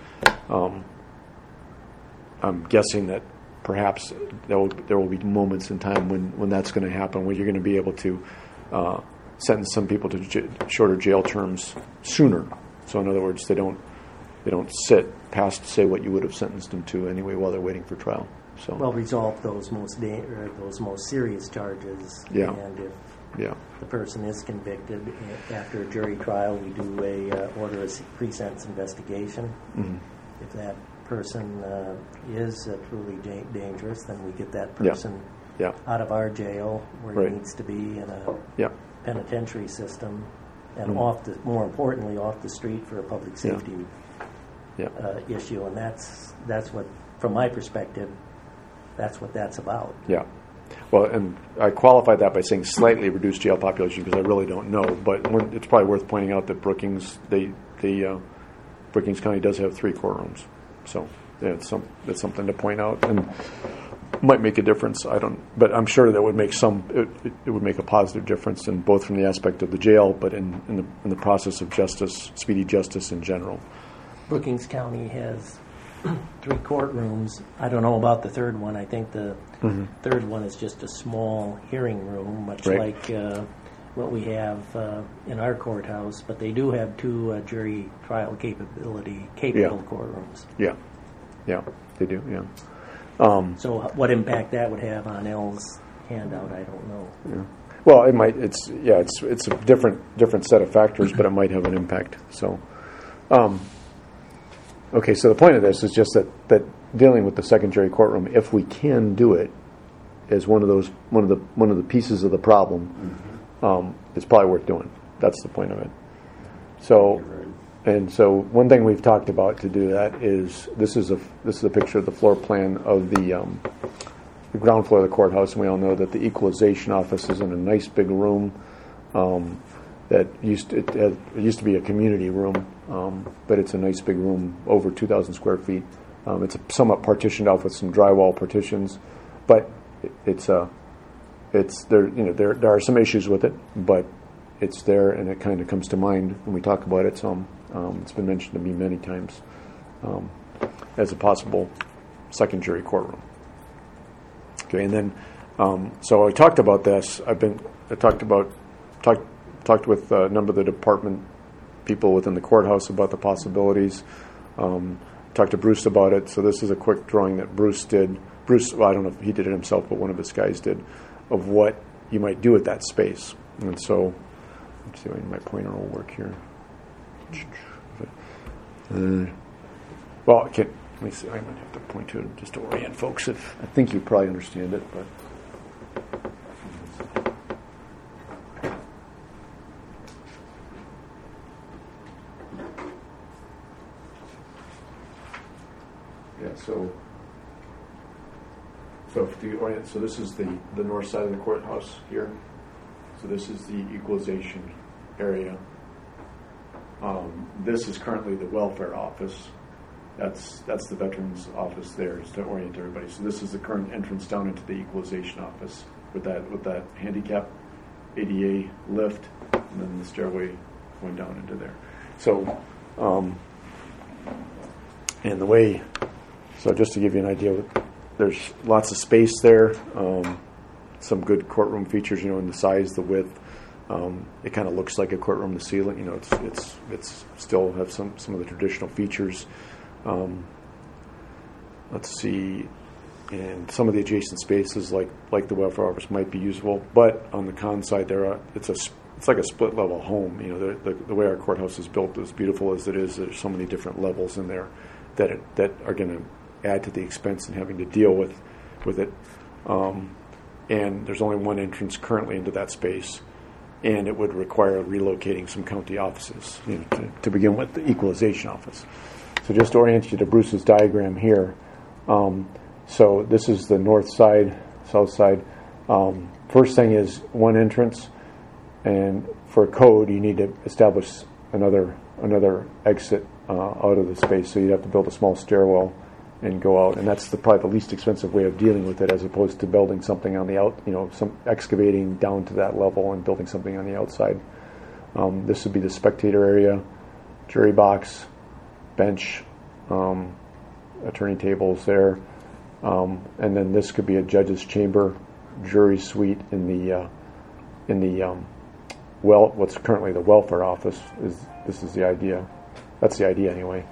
I'm guessing that perhaps there will be moments in time when that's going to happen, where you're going to be able to sentence some people to shorter jail terms sooner. So in other words, they don't sit past, say, what you would have sentenced them to anyway while they're waiting for trial. So resolve those most serious charges. Yeah. And if the person is convicted after a jury trial, we do order a pre-sentence investigation. Mm-hmm. If that person is truly dangerous, then we get that person out of our jail where he needs to be in a penitentiary system, and more importantly, off the street for a public safety issue. And that's what, from my perspective, that's what that's about. Yeah. Well, and I qualified that by saying slightly reduced jail population because I really don't know. But it's probably worth pointing out that Brookings County does have 3 courtrooms. So that's something to point out, and might make a difference. But I'm sure that would make it would make a positive difference, in both from the aspect of the jail, but in the process of justice, speedy justice in general. Brookings County has 3 courtrooms. I don't know about the third one. I think the third one is just a small hearing room, much Right. like what we have in our courthouse. But they do have 2 jury trial capable courtrooms. Yeah, they do. Yeah. So what impact that would have on L's handout, I don't know. Yeah. Well, it might. It's a different set of factors, but it might have an impact. So, okay. So the point of this is just that dealing with the secondary courtroom, if we can do it, is one of the pieces of the problem. It's probably worth doing. That's the point of it. So, and so one thing we've talked about to do that is this is a picture of the floor plan of the ground floor of the courthouse, and we all know that the equalization office is in a nice big room that used to be a community room, but it's a nice big room, over 2,000 square feet. It's somewhat partitioned off with some drywall partitions, but there are some issues with it, but it's there, and it kind of comes to mind when we talk about it. So it's been mentioned to me many times as a possible second jury courtroom. Okay, and then so I talked about this. I talked with a number of the department people within the courthouse about the possibilities. Talked to Bruce about it. So this is a quick drawing that Bruce did. Well, I don't know if he did it himself, but one of his guys did, of what you might do with that space. And so, let's see, my pointer will work here. Well, let me see. I might have to point to it just to orient folks. I think you probably understand it, but. Yeah, so if the orient, so this is the north side of the courthouse here. So this is the equalization area. This is currently the welfare office. That's the veterans office there, just to orient everybody. So this is the current entrance down into the equalization office with that handicap ADA lift, and then the stairway going down into there. So, and the way. So just to give you an idea, there's lots of space there, some good courtroom features, in the size, the width. It kind of looks like a courtroom, the ceiling, it's still have some of the traditional features. Let's see, and some of the adjacent spaces like the welfare office might be usable, but on the con side it's like a split level home. The way our courthouse is built, as beautiful as it is, there's so many different levels in there that are going to add to the expense and having to deal with it. And there's only one entrance currently into that space, and it would require relocating some county offices to begin with, the equalization office. So just to orient you to Bruce's diagram here. So this is the north side, south side. First thing is one entrance, and for code you need to establish another exit out of the space. So you'd have to build a small stairwell and go out, and that's probably the least expensive way of dealing with it, as opposed to building something on the some excavating down to that level and building something on the outside. This would be the spectator area, jury box, bench, attorney tables there, and then this could be a judge's chamber, jury suite in the what's currently the welfare office. This is the idea. That's the idea anyway.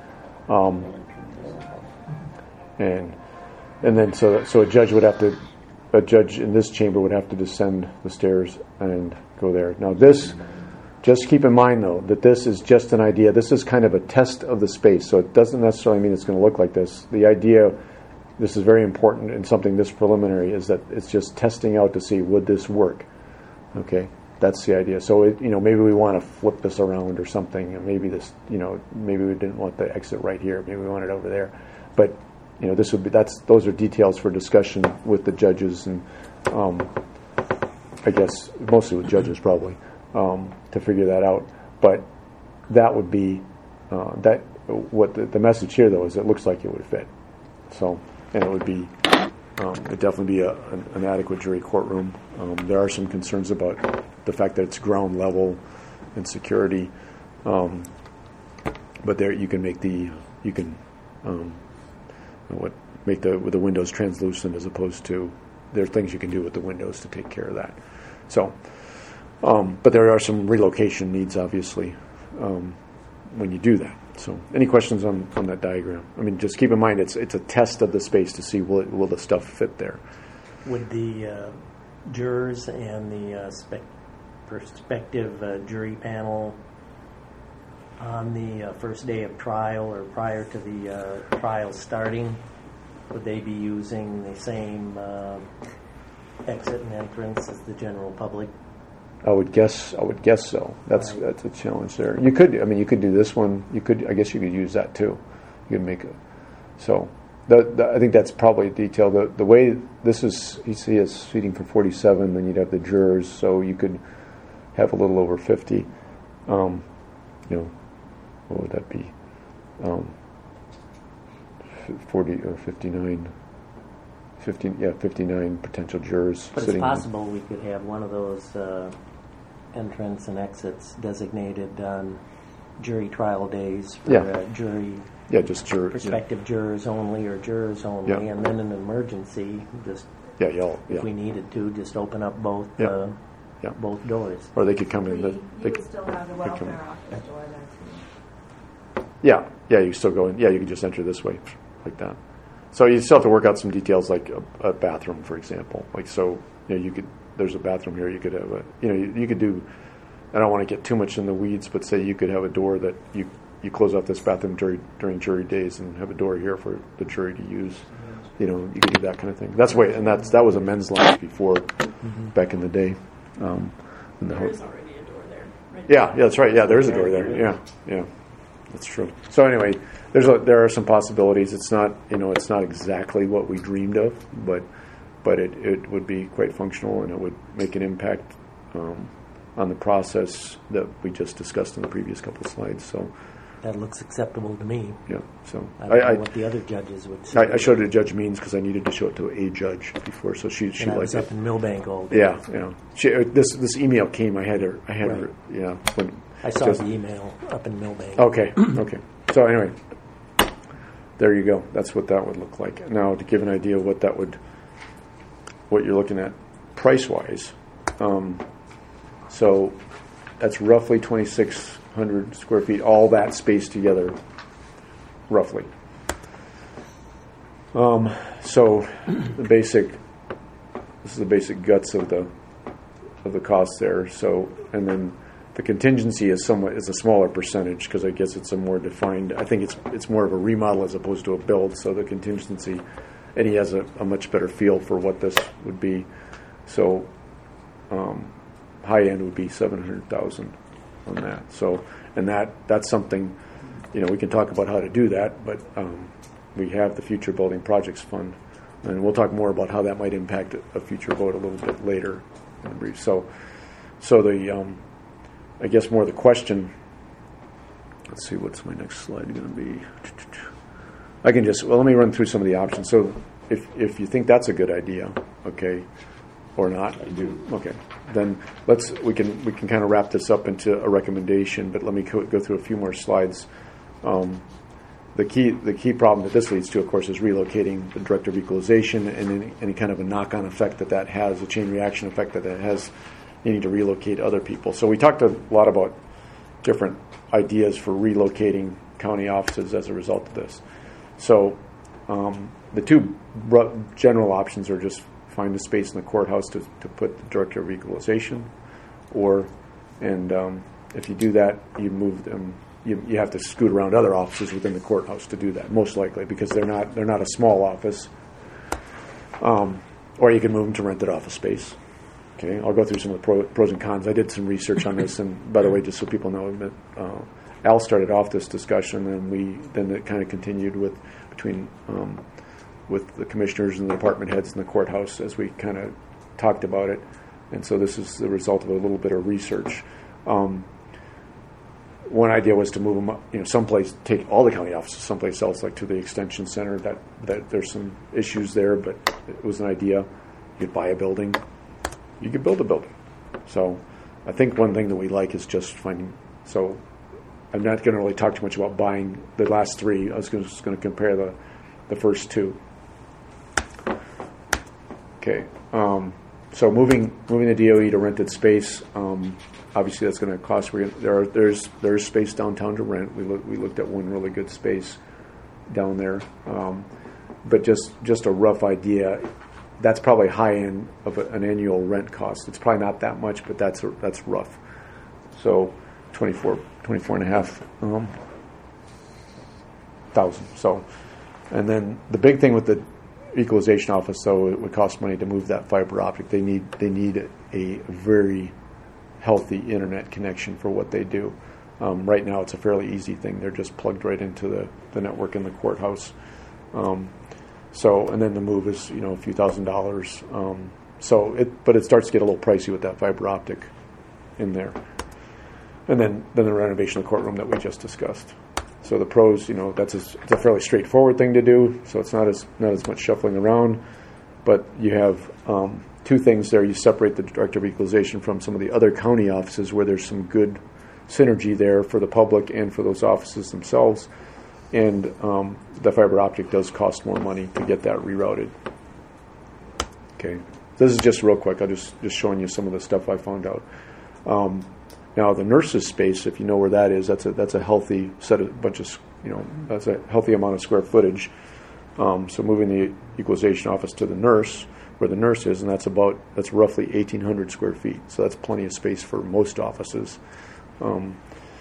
And then so a judge in this chamber would have to descend the stairs and go there. Now just keep in mind though that this is just an idea. This is kind of a test of the space, so it doesn't necessarily mean it's going to look like this. The idea, this is very important in something this preliminary, is that it's just testing out to see, would this work? Okay, that's the idea. So maybe we want to flip this around or something, and maybe this, maybe we didn't want the exit right here, maybe we want it over there, but. Those are details for discussion with the judges, and I guess mostly with judges probably to figure that out. But that would be what the message here though is it looks like it would fit. So, and it would be it'd definitely be an adequate jury courtroom. There are some concerns about the fact that it's ground level and security, but there you can make the windows translucent as opposed to, there are things you can do with the windows to take care of that. So, but there are some relocation needs, obviously, when you do that. So, any questions on that diagram? I mean, just keep in mind it's a test of the space to see will the stuff fit there. Would the jurors and the prospective jury panel on the first day of trial or prior to the trial starting, would they be using the same exit and entrance as the general public? I would guess so. That's a challenge there. You could do this one. I guess you could use that too. You could make I think that's probably a detail. The way this is, he has seating for 47, then you'd have the jurors, so you could have a little over 50. What would that be? 40 or 59. 59 potential jurors. But sitting it's possible we could have one of those entrance and exits designated on jury trial days for jury. Yeah, just prospective jurors only or jurors only, and then in an emergency, just if we needed to, just open up both both doors. Or they could come in. You would still have the welfare office door there too. Yeah, you still go in. Yeah, you can just enter this way, like that. So you still have to work out some details, like a bathroom, for example. Like you could. There's a bathroom here. You could have you could do. I don't want to get too much in the weeds, but say you could have a door that you close off this bathroom during jury days and have a door here for the jury to use. You could do that kind of thing. That was a men's lounge before, back in the day. There is already a door there. Right? Yeah, that's right. Yeah, there is a door there. Yeah, that's true. So anyway, there are some possibilities. It's not exactly what we dreamed of, but it would be quite functional, and it would make an impact on the process that we just discussed in the previous couple of slides. So that looks acceptable to me. Yeah. So I don't know what the other judges would say. I showed it to Judge Means because I needed to show it to a judge before, so she and I was up in Milbank all day. Yeah. This email came. I had her. Yeah. I saw the email up in Milbank. Okay. So anyway, there you go. That's what that would look like. Now, to give an idea of what you're looking at price-wise, so that's roughly 2,600 square feet, all that space together, roughly. So this is the basic guts of the cost there. So, and then the contingency is a smaller percentage because I guess it's a more defined. I think it's more of a remodel as opposed to a build. So the contingency, and he has a much better feel for what this would be. So high end would be $700,000 on that. So, and that's something, we can talk about how to do that, but we have the Future Building Projects Fund, and we'll talk more about how that might impact a future vote a little bit later in the brief. So the I guess more the question. Let's see, what's my next slide going to be? I can let me run through some of the options. So if you think that's a good idea, okay, or not, I do. Okay, then we can kind of wrap this up into a recommendation. But let me go through a few more slides. The key problem that this leads to, of course, is relocating the director of equalization and any kind of a knock-on effect that has, a chain reaction effect that has, needing to relocate other people. So we talked a lot about different ideas for relocating county offices as a result of this. So the two general options are just find a space in the courthouse to put the director of equalization, if you do that, you move them. You have to scoot around other offices within the courthouse to do that, most likely, because they're not a small office. Or you can move them to rented office space. Okay, I'll go through some of the pros and cons. I did some research on this, and by the way, just so people know, that Al started off this discussion, and then it kind of continued with the commissioners and the department heads in the courthouse as we kind of talked about it. And so this is the result of a little bit of research. One idea was to move them up, someplace, take all the county offices someplace else, like to the extension center. That there's some issues there, but it was an idea. You could buy a building. You could build a building. So I think one thing that we like is just finding. So I'm not going to really talk too much about buying the last three. I was just going to compare the first two. Okay. So moving the DOE to rented space, obviously that's going to cost. There's space downtown to rent. We looked at one really good space down there, but just a rough idea. That's probably high end of an annual rent cost. It's probably not that much, but that's rough. So 24 and a half thousand. So, and then the big thing with the equalization office, though, it would cost money to move that fiber optic. They need a very healthy internet connection for what they do. Right now, it's a fairly easy thing. They're just plugged right into the network in the courthouse. And then the move is a few $1,000s. But it starts to get a little pricey with that fiber optic in there. And then the renovation of the courtroom that we just discussed. So the pros, it's a fairly straightforward thing to do. So it's not as much shuffling around. But you have two things there. You separate the Director of Equalization from some of the other county offices where there's some good synergy there for the public and for those offices themselves. And the fiber optic does cost more money to get that rerouted. Okay, this is just real quick. I'm just showing you some of the stuff I found out. Now the nurses' space, if you know where that is, that's a healthy that's a healthy amount of square footage. So moving the equalization office to the nurse, where the nurse is, and that's roughly 1,800 square feet. So that's plenty of space for most offices. And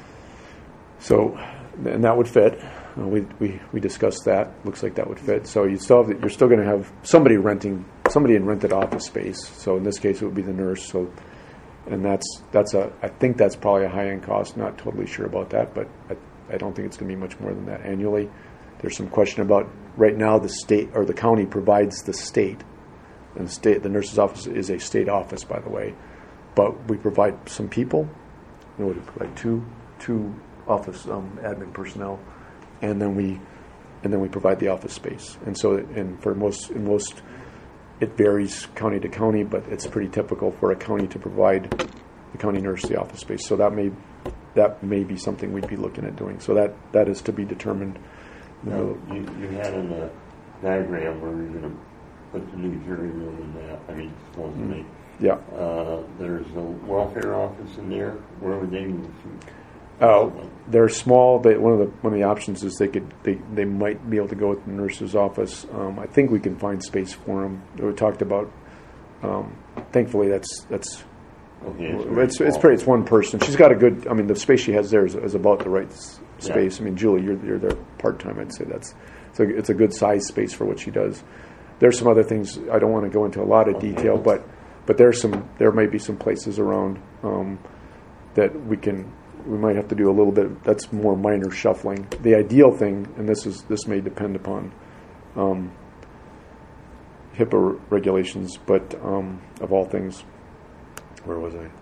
that would fit. We discussed that. Looks like that would fit. So you're still going to have somebody in rented office space. So in this case, it would be the nurse. So, and I think that's probably a high end cost. Not totally sure about that, but I don't think it's going to be much more than that annually. There's some question about right now the state or the county provides the state, and the nurse's office is a state office, by the way, but we provide some people. We provide two office admin personnel. And then we provide the office space. And so, for most, it varies county to county, but it's pretty typical for a county to provide the county nurse the office space. So that may be something we'd be looking at doing. So that is to be determined. Now, you had in the diagram where you're going to put the new jury room in that. I mean, supposedly. Yeah. There's a welfare office in there. Where would they move to? They're small. One of the options is they might be able to go with the nurse's office. I think we can find space for them. We talked about. Thankfully, that's okay, it's one person. She's got a good. I mean, the space she has there is about the right space. Yeah. I mean, Julie, you're there part time. I'd say it's a good size space for what she does. There's some other things I don't want to go into a lot of detail, but there may be some places around that we might have to do a little bit. That's more minor shuffling. The ideal thing, and this may depend upon HIPAA regulations, but of all things, where was I?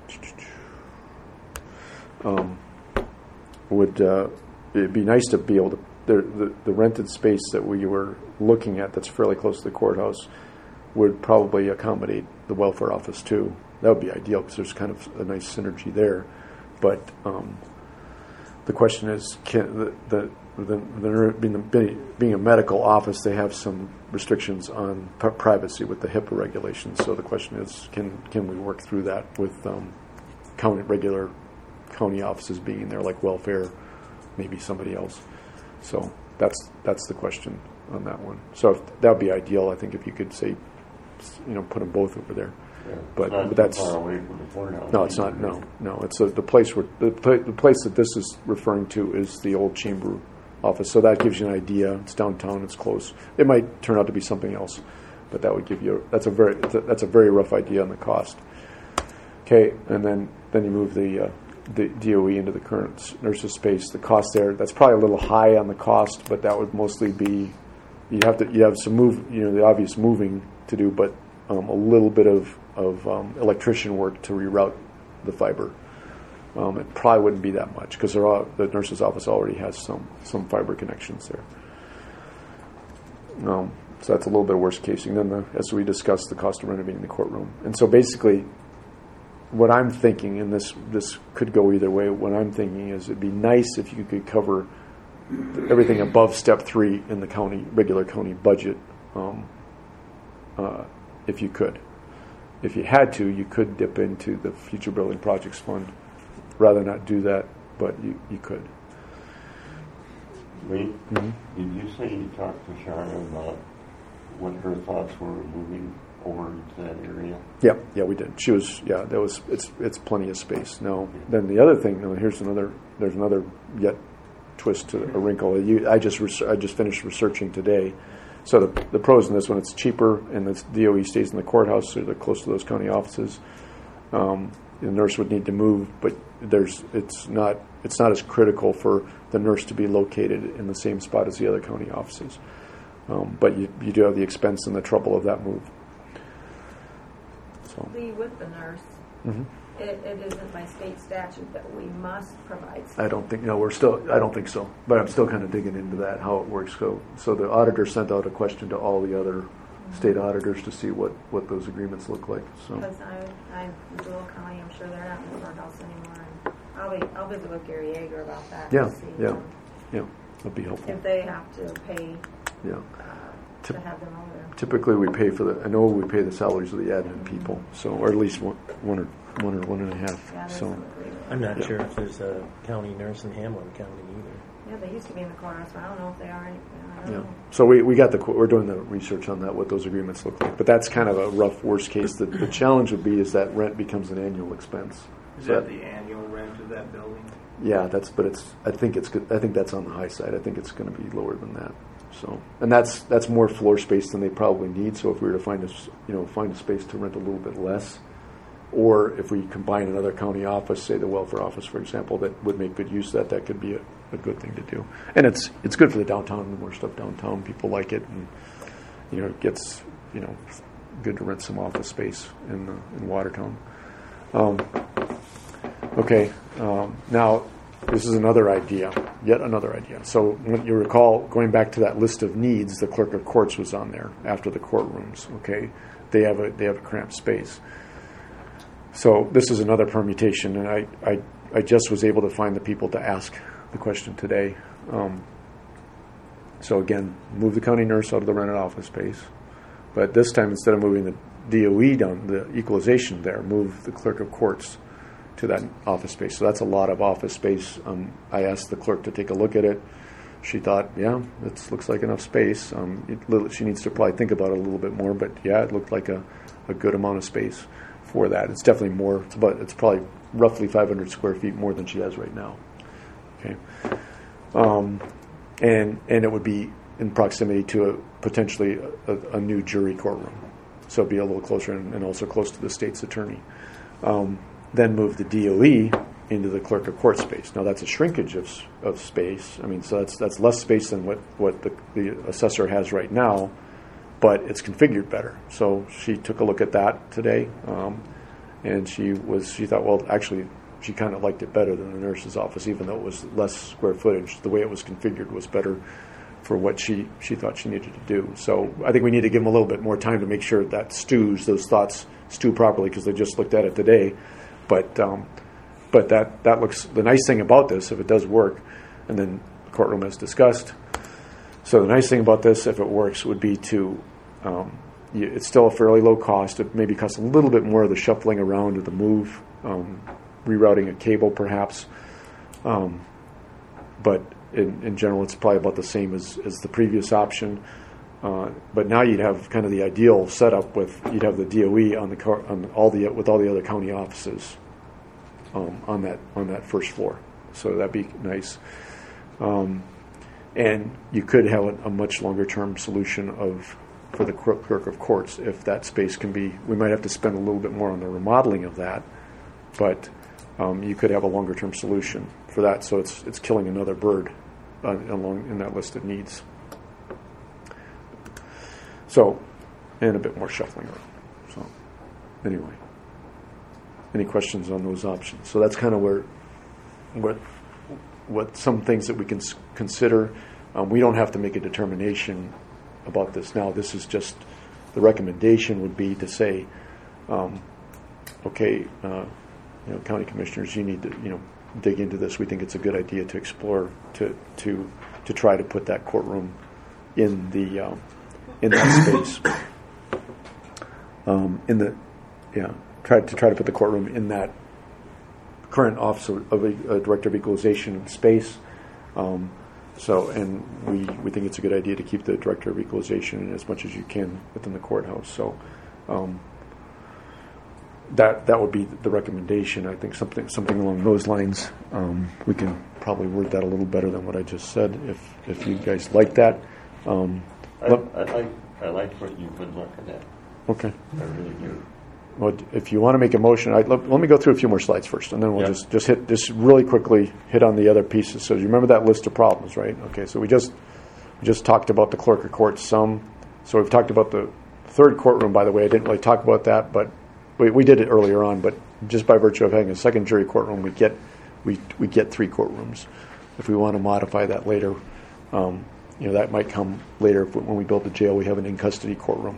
It'd be nice to be able to the rented space that we were looking at that's fairly close to the courthouse would probably accommodate the welfare office too. That would be ideal because there's kind of a nice synergy there. But the question is, can being a medical office, they have some restrictions on privacy with the HIPAA regulations. So the question is, can we work through that with regular county offices being in there, like welfare, maybe somebody else. So that's the question on that one. So that would be ideal, I think, if you could say, put them both over there. Yeah, but that's far away from the courthouse. No, it's not. No, it's the place where the place that this is referring to is the old chamber office. So that gives you an idea. It's downtown. It's close. It might turn out to be something else, but that would give you that's a very rough idea on the cost. Okay, and then you move the DOE into the current nurses space. The cost there, that's probably a little high on the cost, but that would mostly be you have some the obvious moving to do, but a little bit of electrician work to reroute the fiber. It probably wouldn't be that much because the nurse's office already has some fiber connections there. So that's a little bit worst case. And then, as we discussed, the cost of renovating the courtroom. And so basically, what I'm thinking, and this could go either way, what I'm thinking is it'd be nice if you could cover everything above step 3 in the regular county budget, if you could. If you had to, you could dip into the Future Building Projects Fund. Rather not do that, but you could. Wait, did you say you talked to Shauna about what her thoughts were moving over into that area? Yeah, we did. She was, it's plenty of space. Now, then the other thing, there's another yet twist to a wrinkle. I just finished researching today. So the pros in this one, it's cheaper, and the DOE stays in the courthouse, so they're close to those county offices. The nurse would need to move, but it's not as critical for the nurse to be located in the same spot as the other county offices. But you do have the expense and the trouble of that move. So. Lee, with the nurse, it isn't by state statute that we must provide. I don't think so. But I'm still kind of digging into that, how it works. So the auditor sent out a question to all the other state auditors to see what those agreements look like. So. Because I'm in Jewel County, I'm sure they're not in the courthouse anymore. And I'll visit with Gary Yeager about that. Yeah, to see, that'd be helpful. if they have to pay Yeah. to have them over there. Typically, we pay we pay the salaries of the admin people, so, or at least one or 1.5. Yeah, So, I'm not sure if there's a county nurse in Hamlin County either. Yeah, they used to be in the courthouse, but I don't know if they are. I don't know. So we're doing the research on that, what those agreements look like. But that's kind of a rough worst case. The challenge would be is that rent becomes an annual expense. Is that the annual rent of that building? Yeah, I think it's good. I think that's on the high side. I think it's going to be lower than that. So, and that's more floor space than they probably need. So if we were to find a space to rent a little bit less, or if we combine another county office, say the welfare office, for example, that would make good use of that could be a good thing to do. And it's good for the downtown. The more stuff downtown, people like it, and it gets good to rent some office space in Watertown. Okay, now. This is yet another idea. So when you recall, going back to that list of needs, the clerk of courts was on there after the courtrooms. Okay, they have a cramped space. So this is another permutation, and I just was able to find the people to ask the question today. So again, move the county nurse out of the rented office space, but this time instead of moving the DOE down, the equalization there, move the clerk of courts to that office space. So that's a lot of office space. I asked the clerk to take a look at it. She thought, it looks like enough space. She needs to probably think about it a little bit more, but it looked like a good amount of space for that. It's definitely more. It's probably roughly 500 square feet more than she has right now. Okay, and it would be in proximity to potentially a new jury courtroom, so it'd be a little closer and also close to the state's attorney. Then move the DOE into the clerk of court space. Now that's a shrinkage of space. I mean, so that's less space than what the assessor has right now, but it's configured better. So she took a look at that today, and she thought, well, actually, she kind of liked it better than the nurse's office, even though it was less square footage. The way it was configured was better for what she thought she needed to do. So I think we need to give them a little bit more time to make sure that those thoughts stew properly, because they just looked at it today. But that looks, the nice thing about this, if it does work, and then the courtroom as discussed. So the nice thing about this, if it works, would be it's still a fairly low cost. It maybe costs a little bit more of the shuffling around of the move, rerouting a cable perhaps. But in general, it's probably about the same as the previous option. But now you'd have kind of the ideal setup you'd have the DOE with all the other county offices on that first floor. So that'd be nice. And you could have a much longer term solution for the clerk of courts if that space can be. We might have to spend a little bit more on the remodeling of that, but you could have a longer term solution for that. So it's killing another bird along in that list of needs. So, and a bit more shuffling around. So, anyway, any questions on those options? So that's kind of what some things that we can consider. We don't have to make a determination about this now. This is just the recommendation would be to say, okay, county commissioners, you need to dig into this. We think it's a good idea to explore to to try to put that courtroom in that space. Try to put the courtroom in that current office of a director of equalization space. And we think it's a good idea to keep the director of equalization as much as you can within the courthouse. So that would be the recommendation. I think something along those lines. We can probably word that a little better than what I just said, if you guys like that. I like what you've been looking at. Okay. I really do. Well, if you want to make a motion, let me go through a few more slides first, and then we'll just really quickly hit on the other pieces. So you remember that list of problems, right? Okay, so we just talked about the clerk of court some. So we've talked about the third courtroom, by the way. I didn't really talk about that, but we did it earlier on. But just by virtue of having a second jury courtroom, we get 3 courtrooms. If we want to modify that later, that might come later. When we build the jail, we have an in-custody courtroom.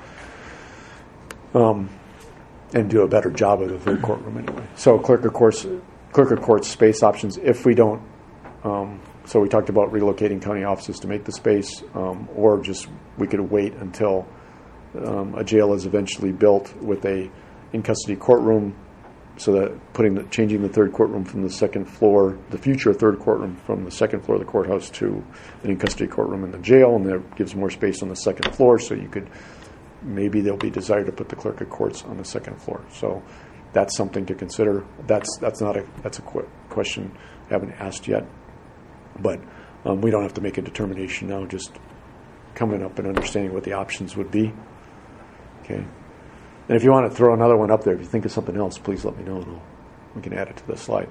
And do a better job of the third courtroom anyway. So clerk of court space options. If we don't, so we talked about relocating county offices to make the space, or just we could wait until a jail is eventually built with a in custody courtroom, so that changing the third courtroom from the second floor, the future third courtroom from the second floor of the courthouse to an in custody courtroom in the jail, and that gives more space on the second floor, so you could. Maybe there'll be desire to put the clerk of courts on the second floor. So that's something to consider. That's a question I haven't asked yet, but we don't have to make a determination now. Just coming up and understanding what the options would be. Okay. And if you want to throw another one up there, if you think of something else, please let me know, and we can add it to the slide.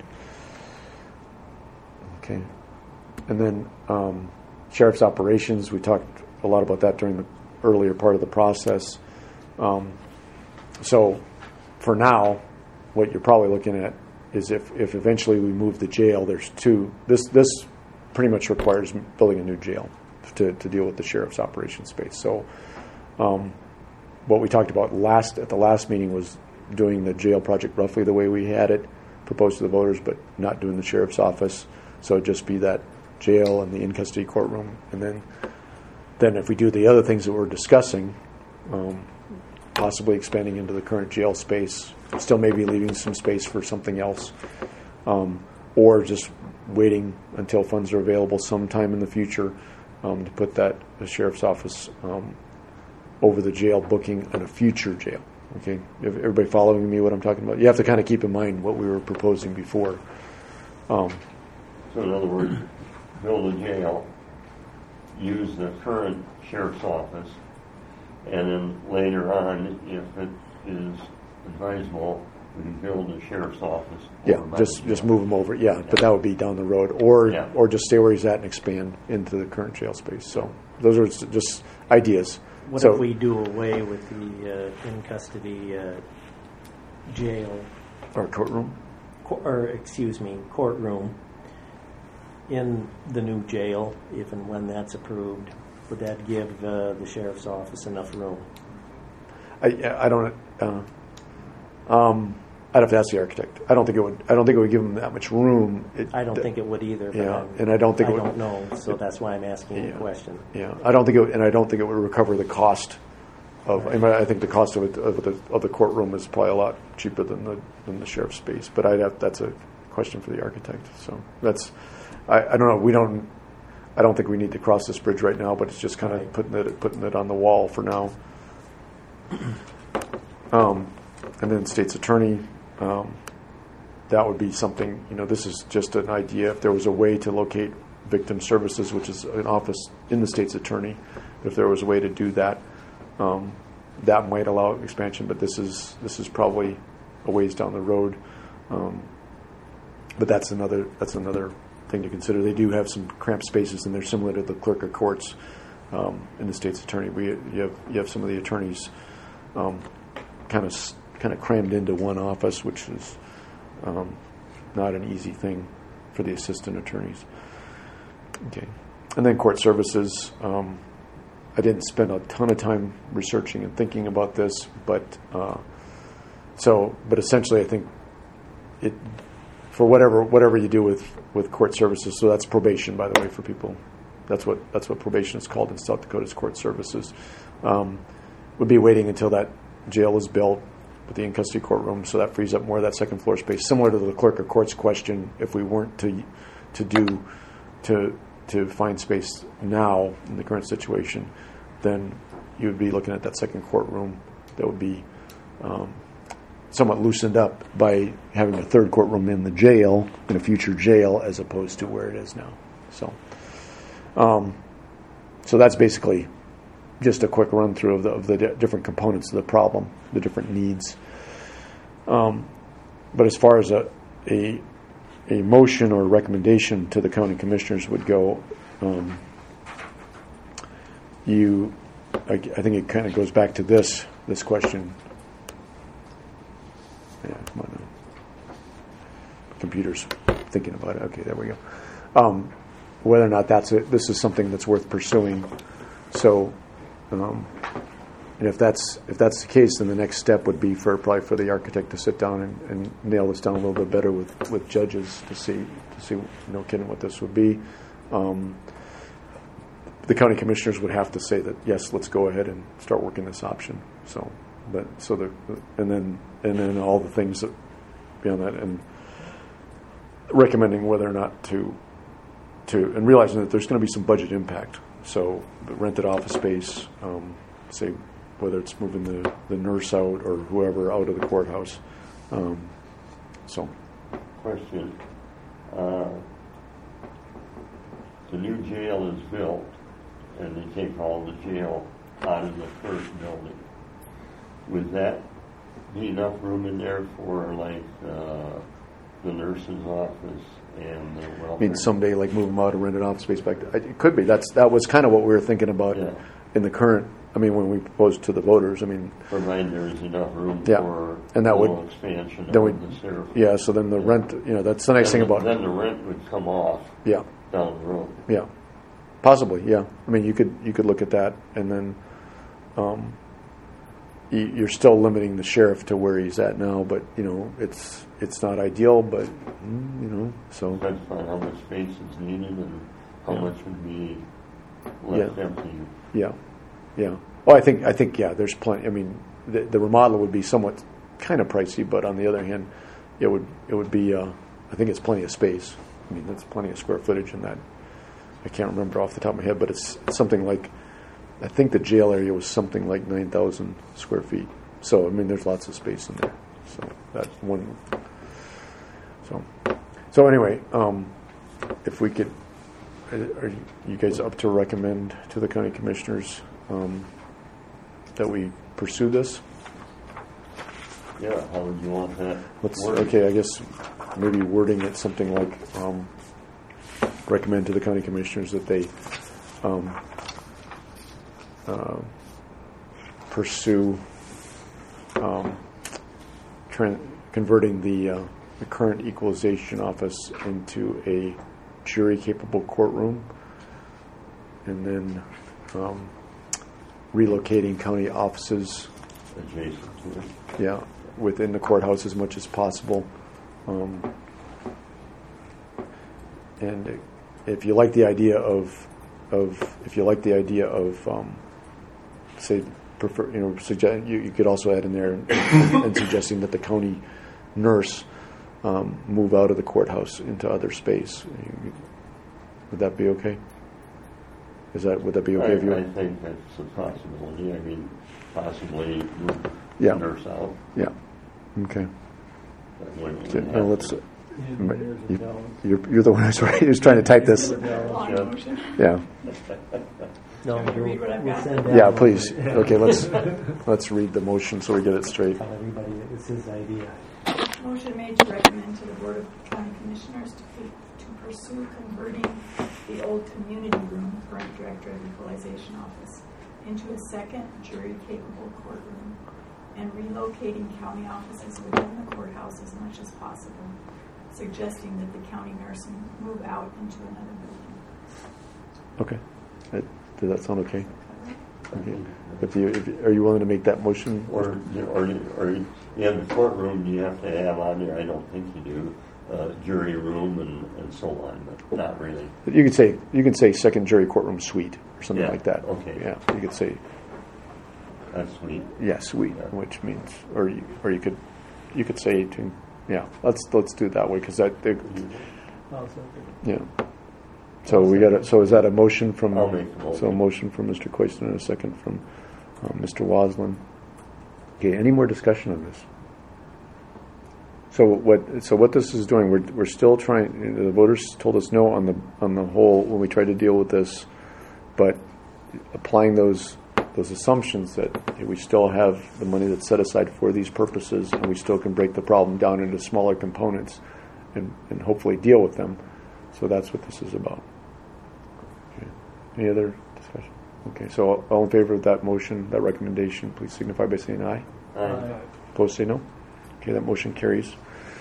Okay. And then sheriff's operations. We talked a lot about that during the earlier part of the process. So for now, what you're probably looking at is if eventually we move the jail, there's two. This pretty much requires building a new jail to deal with the sheriff's operations space. So what we talked about at the last meeting was doing the jail project roughly the way we had it proposed to the voters, but not doing the sheriff's office. So it'd just be that jail and the in-custody courtroom, and then if we do the other things that we're discussing, possibly expanding into the current jail space, still maybe leaving some space for something else, or just waiting until funds are available sometime in the future to put the sheriff's office over the jail booking on a future jail. Okay, everybody following me what I'm talking about? You have to kind of keep in mind what we were proposing before. So in other words, build a jail, use the current sheriff's office, and then later on, if it is advisable, we can build a sheriff's office. Yeah, just move him over. Yeah, but that would be down the road, or just stay where he's at and expand into the current jail space. So those are just ideas. What if we do away with the in-custody jail or courtroom? Courtroom in the new jail, if and when that's approved? Would that give the sheriff's office enough room? I don't. I'd have to ask the architect. I don't think it would give them that much room. I don't think it would either. But and I don't think I don't know, so that's why I'm asking the question. Yeah, I don't think it would recover the cost of. Right. I think the cost of the courtroom is probably a lot cheaper than the sheriff's space. But that's a question for the architect. So that's. I don't know. I don't think we need to cross this bridge right now, but it's just kind of putting it on the wall for now. And then state's attorney, that would be something. This is just an idea. If there was a way to locate victim services, which is an office in the state's attorney, if there was a way to do that, that might allow expansion. But this is probably a ways down the road. But that's another thing to consider. They do have some cramped spaces, and they're similar to the clerk of courts in the state's attorney. You have some of the attorneys kind of crammed into one office, which is not an easy thing for the assistant attorneys. Okay, and then court services. I didn't spend a ton of time researching and thinking about this, but essentially, I think it. For whatever you do with court services, so that's probation, by the way, for people That's what probation is called in South Dakota's court services. Would be waiting until that jail is built with the in-custody courtroom, so that frees up more of that second floor space. Similar to the clerk of court's question, if we weren't to find space now in the current situation, then you would be looking at that second courtroom that would be somewhat loosened up by having a third courtroom in the jail, in a future jail, as opposed to where it is now. So that's basically just a quick run through of the different components of the problem, the different needs. But as far as a motion or recommendation to the county commissioners would go, I think it kind of goes back to this question. Yeah, come on now. Computer's thinking about it. Okay, there we go. Whether or not this is something that's worth pursuing. So, and if that's the case, then the next step would be probably for the architect to sit down and nail this down a little bit better with judges to see what this would be. The county commissioners would have to say that yes, let's go ahead and start working this option. And then all the things that beyond that, and recommending whether or not to and realizing that there's going to be some budget impact. So the rented office space, say whether it's moving the nurse out or whoever out of the courthouse. Question: the new jail is built, and they take all the jail out of the first building. Would that be enough room in there for the nurse's office and the welfare? I mean, someday like move them out and rent an office space back. It could be. That was kind of what we were thinking about in the current. I mean, when we proposed to the voters. I mean, provided there is enough room for and that would expansion then of the sheriff. Yeah. So then the rent. That's the nice thing about. Then the rent would come off. Yeah. Down the road. Yeah. Possibly. Yeah. I mean, you could look at that, and then. You're still limiting the sheriff to where he's at now, but it's not ideal. But so depends on how much space is needed and how much would be left empty. Yeah. Well, I think there's plenty. I mean, the remodel would be somewhat kind of pricey, but on the other hand, it would be. I think it's plenty of space. I mean, that's plenty of square footage in that. I can't remember off the top of my head, but it's something like. I think the jail area was something like 9,000 square feet. So, I mean, there's lots of space in there. So, that's one. So anyway, if we could, are you guys up to recommend to the county commissioners that we pursue this? Yeah, how would you want that? Okay, I guess maybe wording it something like recommend to the county commissioners that they pursue converting the current equalization office into a jury-capable courtroom, and then relocating county offices adjacent to it. Yeah, within the courthouse as much as possible. And if you like the idea of say, prefer, suggest, you could also add in there and suggesting that the county nurse move out of the courthouse into other space. Would that be okay? Would that be okay if you? I think that's a possibility. I mean, possibly move the nurse out. Yeah. Okay. Let's. You're the one who's trying to type this. Yeah. No, we'll send that. Yeah, please. Okay, let's read the motion so we get it straight. Tell everybody it was his idea. Motion made to recommend to the Board of County Commissioners to pursue converting the old community room, current Director of Equalization Office, into a second jury-capable courtroom, and relocating county offices within the courthouse as much as possible, suggesting that the county nurse move out into another building. Okay. Does that sound okay? Okay. Are you willing to make that motion? Or in the courtroom, do you have to have on there? I don't think you do. jury room and so on, but not really. You can say second jury courtroom suite or something Yeah, like that. okay. Yeah, you could say Suite. yeah, suite, Yeah. which means or you could say to yeah. Let's do it that way because that yeah. So we got so is that a motion from? I'll make the motion. So a motion from Mr. Koisten and a second from Mr. Waslin. Okay, any more discussion on this? So what this is doing, we're still trying. The voters told us no on the whole when we tried to deal with this, but applying those assumptions that we still have the money that's set aside for these purposes, and we still can break the problem down into smaller components, and hopefully deal with them. So that's what this is about. Okay. Any other discussion? Okay. So all in favor of that motion, that recommendation, please signify by saying aye. Aye. Opposed, say no. Okay, that motion carries.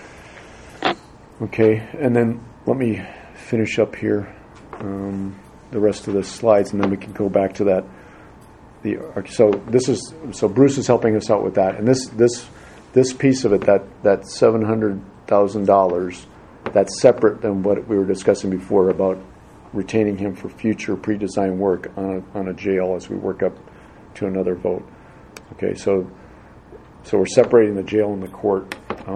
Okay, and then let me finish up here the rest of the slides, and then we can go back to that. So Bruce is helping us out with that, and this piece of it, that $700,000, that's separate than what we were discussing before about retaining him for future pre-design work on a jail as we work up to another vote. Okay, so we're separating the jail and the court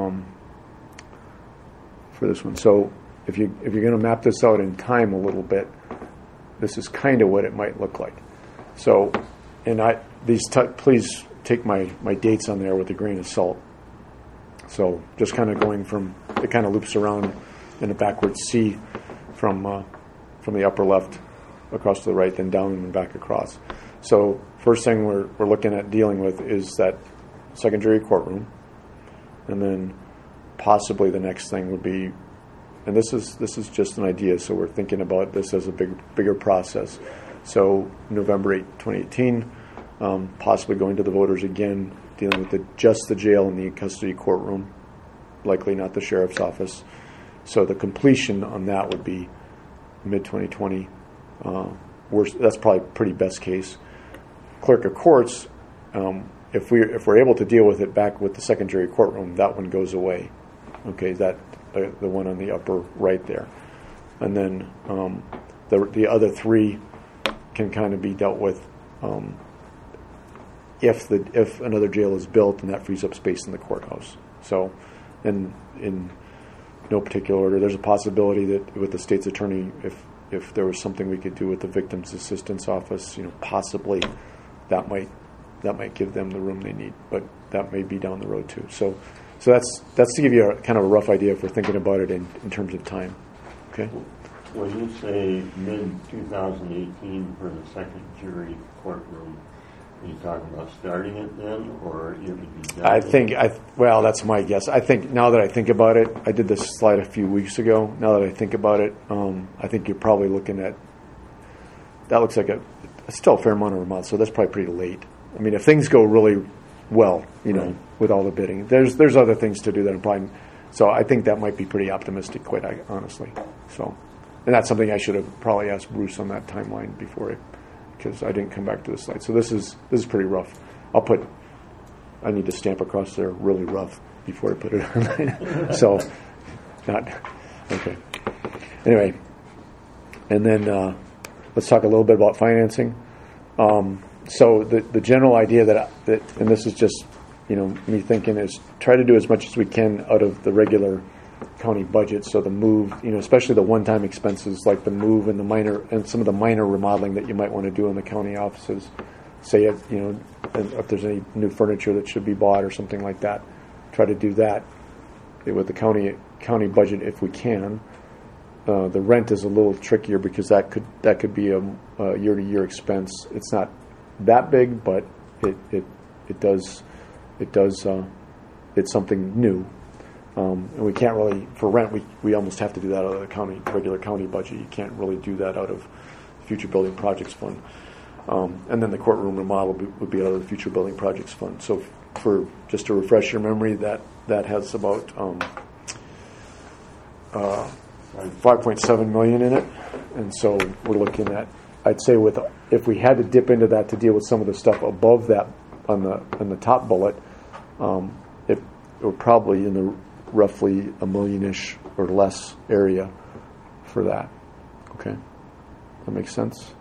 for this one. So if you're going to map this out in time a little bit, this is kind of what it might look like. So, and please take my dates on there with a grain of salt. So just kind of going from, it kind of loops around in a backwards C from the upper left across to the right, then down and back across. So first thing we're looking at dealing with is that second jury courtroom, and then possibly the next thing would be, and this is just an idea, so we're thinking about this as a bigger process. So November 8, 2018, possibly going to the voters again, dealing with just the jail and the custody courtroom, likely not the sheriff's office. So the completion on that would be mid-2020. That's probably pretty best case. Clerk of courts, if we're able to deal with it back with the second jury courtroom, that one goes away. Okay, that the one on the upper right there, and then the other three can kind of be dealt with if another jail is built and that frees up space in the courthouse. So, and in no particular order, there's a possibility that with the state's attorney, if there was something we could do with the victim's assistance office, possibly that might give them the room they need, but that may be down the road too. So that's to give you a kind of a rough idea if we're thinking about it in terms of time. Okay. When you say mid-2018 for the second jury courtroom, are you talking about starting it then, or it would be done? Well, that's my guess. I think now that I think about it, I did this slide a few weeks ago. Now that I think about it, I think you're probably looking at, that looks like still a fair amount of remodel, so that's probably pretty late. I mean, if things go really well, right, with all the bidding, there's other things to do that are probably, so I think that might be pretty optimistic, quite honestly. So, and that's something I should have probably asked Bruce on that timeline before, because I didn't come back to the slide. So this is pretty rough. I need to stamp across there really rough before I put it on. So, okay. Anyway, and then let's talk a little bit about financing. So the general idea that and this is just me thinking, is try to do as much as we can out of the regular county budget. So the move, especially the one-time expenses like the move and some of the minor remodeling that you might want to do in the county offices. Say if there's any new furniture that should be bought or something like that, try to do that with the county budget if we can. The rent is a little trickier because that could be a year-to-year expense. It's not that big, but it does it's something new. And we can't really, for rent, we almost have to do that out of the regular county budget. You can't really do that out of the Future Building Projects Fund. And then the courtroom remodel would be out of the Future Building Projects Fund. So just to refresh your memory, that has about $5.7 million in it. And so we're looking at, I'd say if we had to dip into that to deal with some of the stuff above that on the top bullet, it we're probably in roughly $1 million-ish or less area for that. Okay, that makes sense.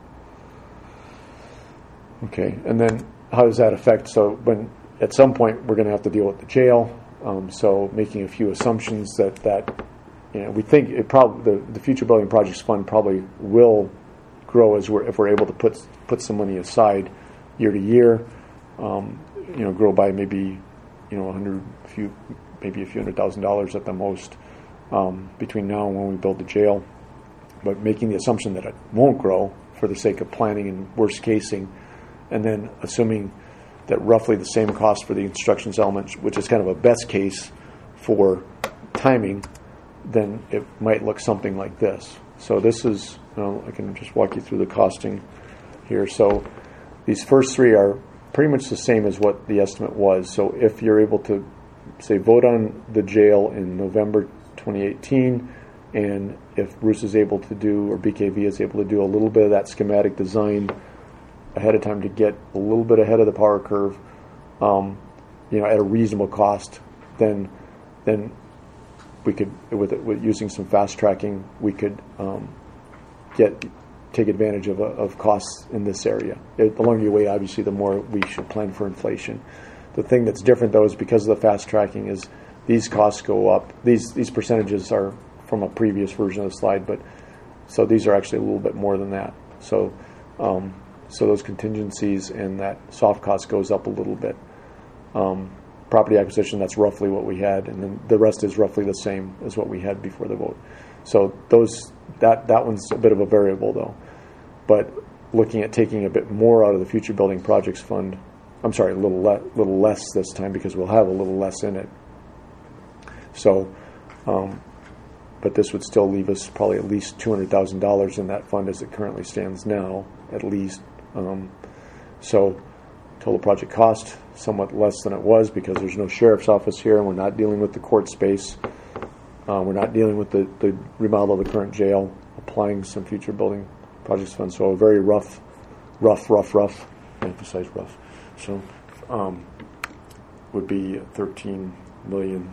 Okay, and then how does that affect? So when at some point we're going to have to deal with the jail. So making a few assumptions that we think it probably the Future Building Projects Fund probably will grow if we're able to put some money aside year to year. Grow by maybe maybe a few $100,000 at the most between now and when we build the jail. But making the assumption that it won't grow for the sake of planning and worst casing, and then assuming that roughly the same cost for the instructions element, which is kind of a best case for timing, then it might look something like this. So this is, I can just walk you through the costing here. So these first three are pretty much the same as what the estimate was. So if you're able to, say, vote on the jail in November 2018, and if Bruce is able to do, or BKV is able to do a little bit of that schematic design ahead of time to get a little bit ahead of the power curve, at a reasonable cost, then we could, with using some fast tracking, we could take advantage of costs in this area. The longer you wait, obviously, the more we should plan for inflation. The thing that's different, though, is because of the fast tracking, is these costs go up. These percentages are from a previous version of the slide, but so these are actually a little bit more than that. So those contingencies and that soft cost goes up a little bit. Property acquisition, that's roughly what we had, and then the rest is roughly the same as what we had before the vote. So that one's a bit of a variable, though. But looking at taking a bit more out of the Future Building Projects Fund, I'm sorry, a little less this time, because we'll have a little less in it. So, but this would still leave us probably at least $200,000 in that fund as it currently stands now, at least. So total project cost, somewhat less than it was, because there's no sheriff's office here, and we're not dealing with the court space. We're not dealing with the remodel of the current jail, applying some Future Building Projects Fund. So a very rough, I emphasize rough. So would be $13 million.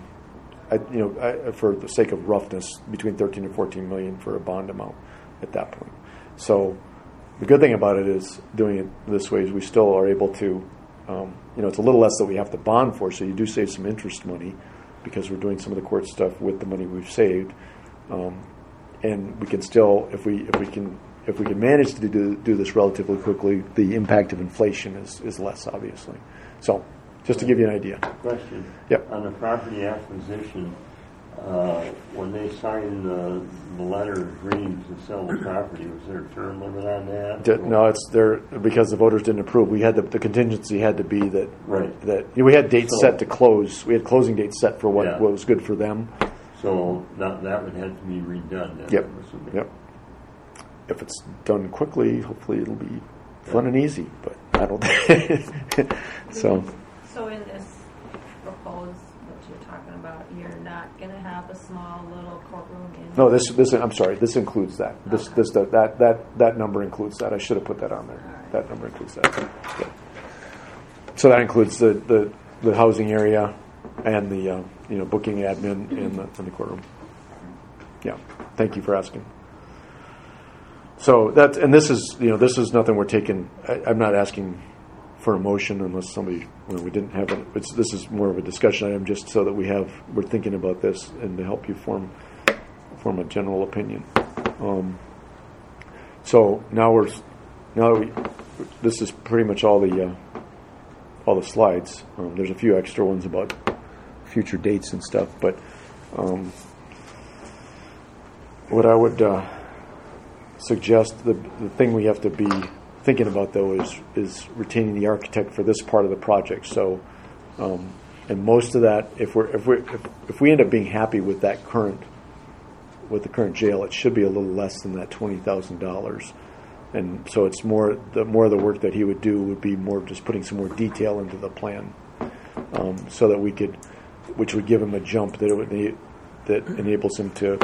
For the sake of roughness, between $13 and $14 million for a bond amount at that point. So the good thing about it is doing it this way is we still are able to, it's a little less that we have to bond for, so you do save some interest money because we're doing some of the court stuff with the money we've saved, and we can still, if we can manage to do this relatively quickly, the impact of inflation is less, obviously. So just to give you an idea. Question. Yep. On the property acquisition, when they signed the letter agreeing to sell the property, was there a term limit on that? No, it's there because the voters didn't approve. We had the contingency had to be that right. That we had dates set to close. We had closing dates set for what was good for them. So that would have to be redone. Then, Yep. If it's done quickly, hopefully it'll be fun and easy. But I don't think so. So in this proposed, what you're talking about, you're not going to have a small little courtroom in? No, this. I'm sorry. This includes that. That number includes that. I should have put that on there. Right. That number includes that. Yeah. So that includes the housing area and the booking admin in the courtroom. Yeah. Thank you for asking. So this is nothing we're taking. I'm not asking for a motion unless somebody, we didn't have it. This is more of a discussion item, just so that we're thinking about this and to help you form a general opinion. So this is pretty much all the slides. There's a few extra ones about future dates and stuff, but what I would suggest, the thing we have to be thinking about, though, is retaining the architect for this part of the project. So, and most of that, if we end up being happy with the current jail, it should be a little less than that $20,000. And so it's more of the work that he would do would be more just putting some more detail into the plan, so that we could, which would give him a jump that enables him to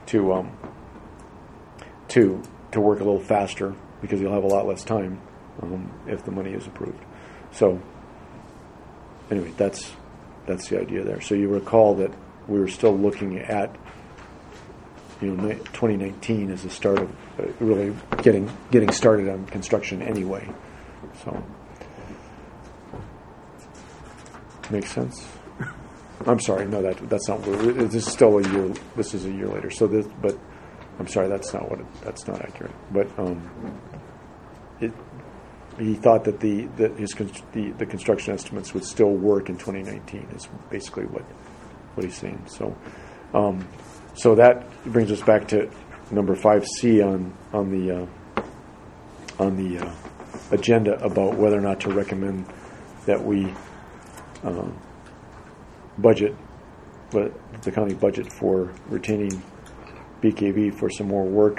work a little faster, because he'll have a lot less time if the money is approved. So anyway, that's the idea there. So you recall that we were still looking at 2019 as the start of really getting started on construction anyway. So, makes sense. I'm sorry, no, that's not. This is still a year. This is a year later. So but I'm sorry, that's not not accurate. But he thought that the construction estimates would still work in 2019. Is basically what he's saying. So, so that brings us back to number 5C on the agenda about whether or not to recommend that we budget, but the county budget for retaining BKV for some more work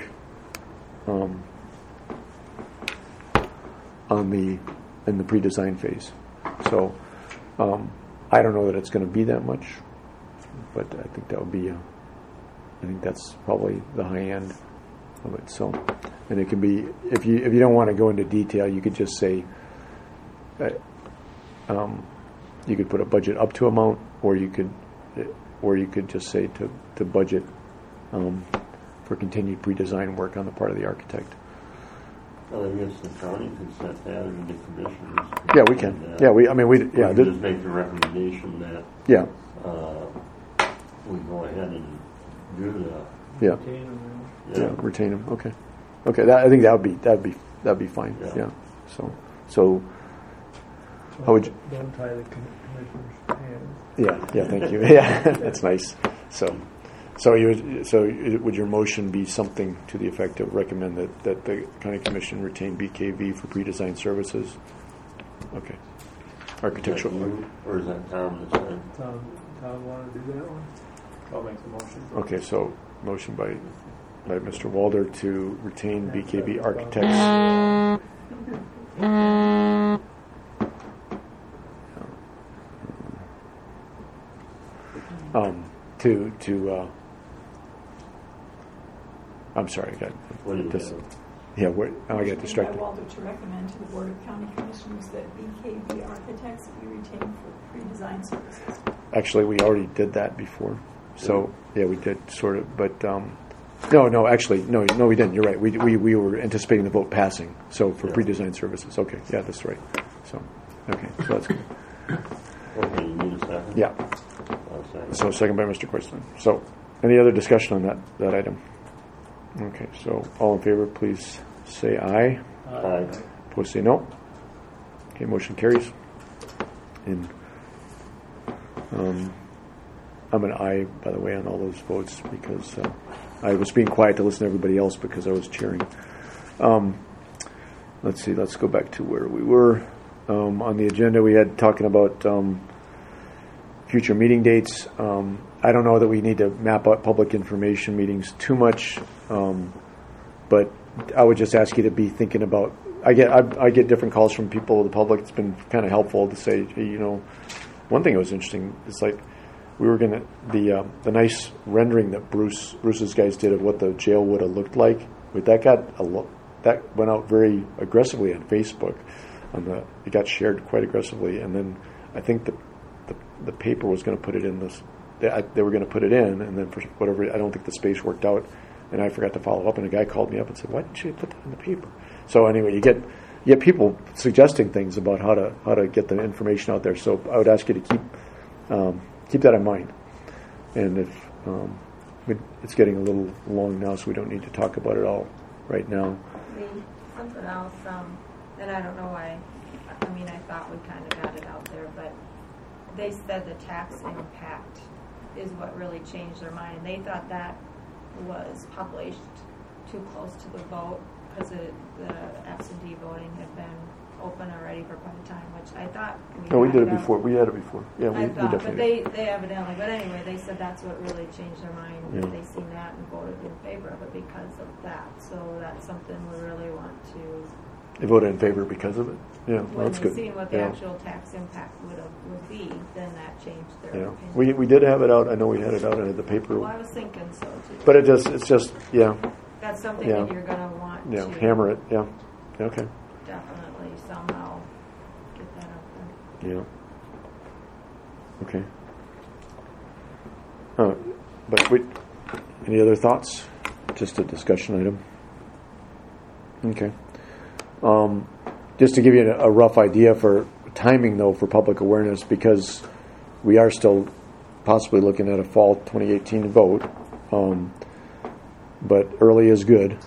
in the pre-design phase. So I don't know that it's going to be that much, but I think that would be I think that's probably the high end of it. So, and it can be, if you don't want to go into detail, you could just say you could put a budget up to amount, or you could just say to budget for continued pre-design work on the part of the architect. Well, I guess the county could set that, and the commissioners. Yeah, we can. We just make the recommendation that. Yeah. We go ahead and do that. Yeah. Retain them. Yeah, retain them. Okay. I think that'd be fine. Yeah. So. How would you? Don't tie the commissioner's hands. Yeah. Thank you. Yeah, that's nice. So would your motion be something to the effect of recommend that the county commission retain BKV for pre-design services? Okay. Architectural. Is that you, or is that Tom that said? Tom want to do that one? I'll make the motion. Okay, so motion by Mr. Walder to retain BKV architects. I'm sorry, I got this. Yeah, I got distracted. By Walter to recommend to the Board of County Commissioners that BKV Architects be retained for pre-design services. Actually, we already did that before. So yeah, we did sort of, but no, we didn't. You're right. We were anticipating the vote passing. So for pre-design services, okay, yeah, that's right. So that's good. Okay, you need a second? Yeah. Second. So second by Mr. Quisling. So any other discussion on that item? Okay, so all in favor, please say aye. Aye. Opposed, say no. Okay, motion carries. And I'm an aye, by the way, on all those votes because I was being quiet to listen to everybody else because I was cheering. Let's see. Let's go back to where we were. On the agenda, we had talking about future meeting dates. I don't know that we need to map out public information meetings too much, but I would just ask you to be thinking about. I get different calls from people, the public. It's been kind of helpful to say, hey, one thing that was interesting. It's like we were gonna the nice rendering that Bruce's guys did of what the jail would have looked like. That went out very aggressively on Facebook. It got shared quite aggressively, and then I think the paper was going to put it in this. They were going to put it in, and then for whatever, I don't think the space worked out, and I forgot to follow up. And a guy called me up and said, "Why didn't you put that in the paper?" So anyway, you get people suggesting things about how to get the information out there. So I would ask you to keep that in mind. And if it's getting a little long now, so we don't need to talk about it all right now. Something else, and I don't know why. I mean, I thought we kind of got it out there, but they said the tax impact is what really changed their mind. They thought that was published too close to the vote because the absentee voting had been open already for quite a time, which I thought we did it before. We had it before. Yeah, we definitely. But they evidently. But anyway, they said that's what really changed their mind. Yeah. They seen that and voted in favor of it because of that. So that's something we really want to. They voted in favor because of it. Yeah, well, that's good. When they seen what the actual tax impact would be, then that changed their opinion. We did have it out. I know we had it out in the paper. Well, I was thinking so too. But it's just That's something that you're going to want to hammer it. Yeah. Okay. Definitely somehow get that up there. Yeah. Okay. But any other thoughts? Just a discussion item. Okay. Just to give you a rough idea for timing, though, for public awareness, because we are still possibly looking at a fall 2018 vote, but early is good.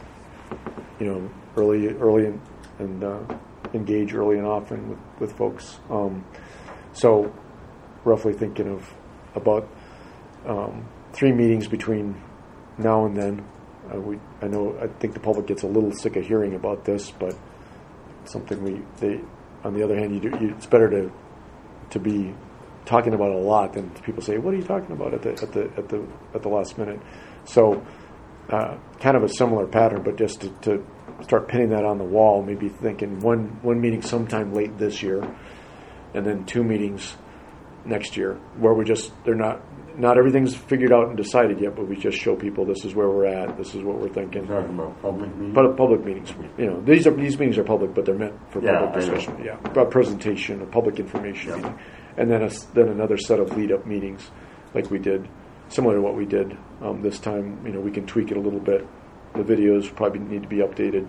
Early and engage early and often with folks. So, roughly thinking of about 3 meetings between now and then. I think the public gets a little sick of hearing about this, but something on the other hand, it's better to be talking about it a lot than people say, "What are you talking about?" at the last minute. So, kind of a similar pattern, but just to start pinning that on the wall. Maybe thinking one meeting sometime late this year, and then 2 meetings next year, where they're not everything's figured out and decided yet, but we just show people this is where we're at, this is what we're thinking. You're talking about public meetings? Public meetings. These meetings are public, but they're meant for public discussion. Yeah, a presentation, a public information meeting, and then another set of lead-up meetings, like we did, similar to what we did this time. We can tweak it a little bit. The videos probably need to be updated,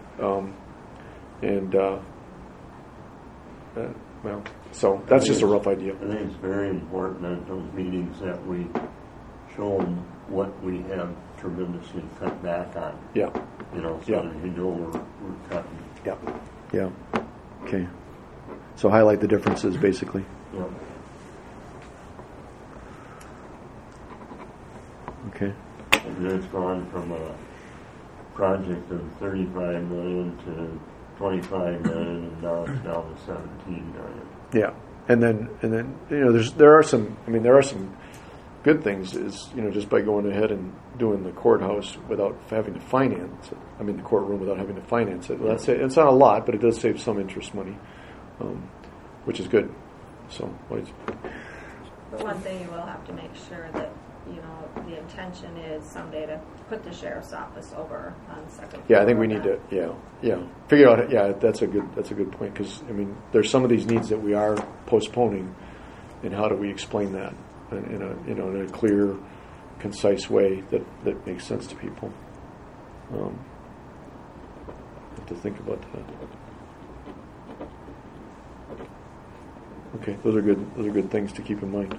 so that's just a rough idea. I think it's very important at those meetings that we show them what we have tremendously cut back on. Yeah. So that we're cutting. Yeah. Yeah. Okay. So highlight the differences, basically. Yeah. Okay. And it's gone from a project of $35 million to $25 million, and now it's down to $17 million. Yeah, and then there are some good things is just by going ahead and doing the courthouse without having to finance it. The courtroom without having to finance it. Well, it's not a lot, but it does save some interest money, which is good. So, but one thing you will have to make sure that the intention is someday to put the sheriff's office over on the second floor. Yeah, I think we need to figure out. Yeah, that's a good point, because there's some of these needs that we are postponing, and how do we explain that in a clear, concise way that makes sense to people. Have to think about that. Okay, those are good things to keep in mind.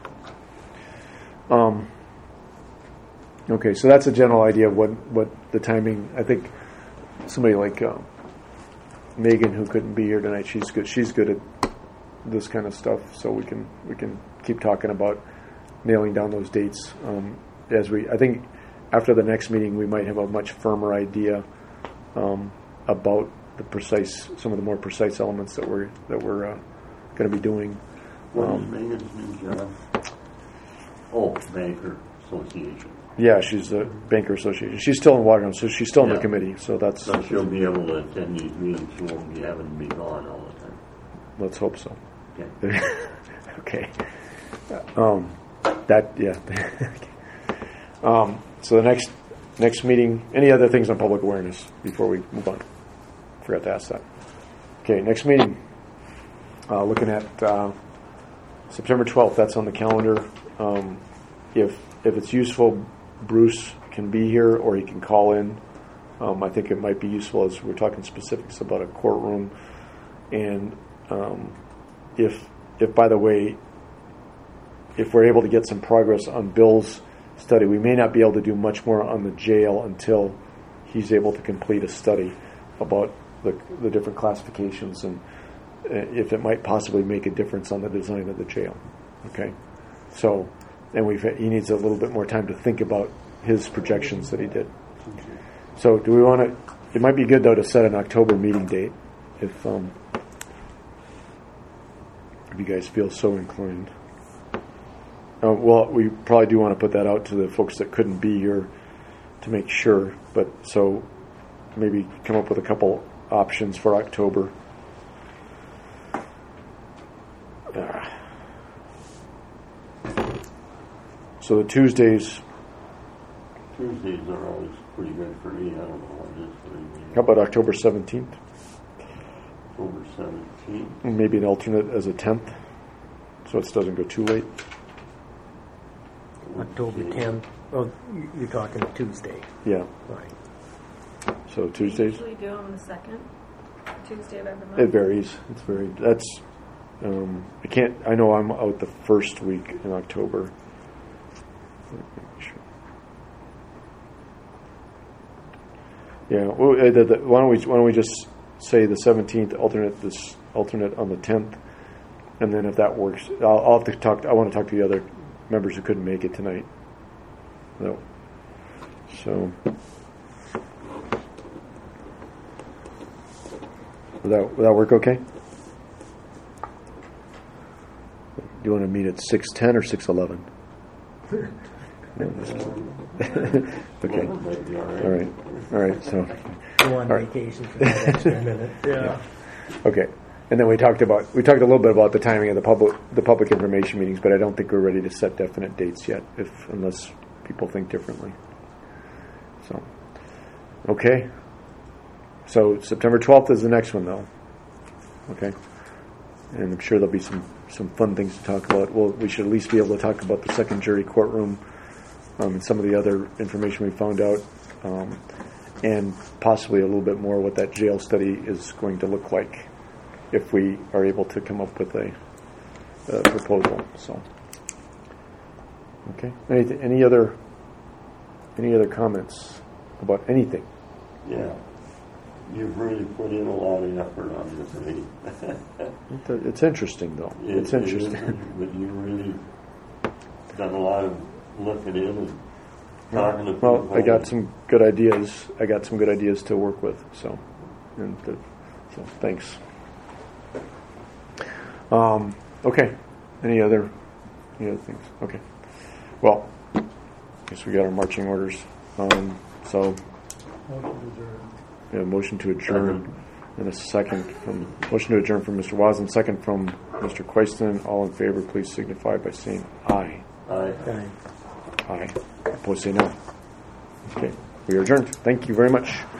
Okay, so that's a general idea of what the timing. I think somebody like Megan, who couldn't be here tonight, she's good at this kind of stuff. So we can keep talking about nailing down those dates. I think after the next meeting, we might have a much firmer idea about some of the more precise elements that we're going to be doing. What is Megan's new job? Banker Association. Yeah, she's the Banker Association. She's still in Watertown, so she's still in the committee. So she'll be able to attend these meetings. She won't be having to be gone all the time. Let's hope so. Okay. Okay. So the next meeting. Any other things on public awareness before we move on? Forgot to ask that. Okay, next meeting. Looking at September 12th. That's on the calendar. If it's useful, Bruce can be here or he can call in. I think it might be useful as we're talking specifics about a courtroom. And if by the way, if we're able to get some progress on Bill's study, we may not be able to do much more on the jail until he's able to complete a study about the different classifications and if it might possibly make a difference on the design of the jail. Okay, so. And he needs a little bit more time to think about his projections that he did. So do we want to... It might be good, though, to set an October meeting date if you guys feel so inclined. Well, we probably do want to put that out to the folks that couldn't be here to make sure. But so maybe come up with a couple options for October. So the Tuesdays are always pretty good for me. I don't know what it is for you. How about October 17th? October 17th. Maybe an alternate as a 10th, so it doesn't go too late. What's October 10th. Oh, you're talking Tuesday. Yeah. Right. So We Tuesdays. usually do them the second Tuesday of every month. It varies. It's very. That's. I can't. I know I'm out the first week in October. Yeah. Well, why don't we just say the 17th, alternate on the 10th, and then if that works, I'll have to talk. I want to talk to the other members who couldn't make it tonight. No. So. Will that work okay? Do you want to meet at 6:10 or 6:11? Okay. All right. So. Go on vacation for that extra minute. Yeah. Okay. And then we talked a little bit about the timing of the public information meetings, but I don't think we're ready to set definite dates yet, unless people think differently. So. Okay. So September 12th is the next one, though. Okay, and I'm sure there'll be some fun things to talk about. Well, we should at least be able to talk about the second jury courtroom and some of the other information we found out, and possibly a little bit more what that jail study is going to look like if we are able to come up with a proposal. So, okay. Any other comments about anything? Yeah. You've really put in a lot of effort on this meeting. It's interesting, though. It's interesting. But you really done a lot of looking in and talking to people. Well, I got some good ideas. To work with. So thanks. Okay. Any other things? Okay. Well, I guess we got our marching orders. So. Motion to adjourn, and a second motion to adjourn from Mr. Wasden, second from Mr. Quaiston. All in favor, please signify by saying aye. Aye. Aye. Opposed, say no. Okay, we are adjourned. Thank you very much.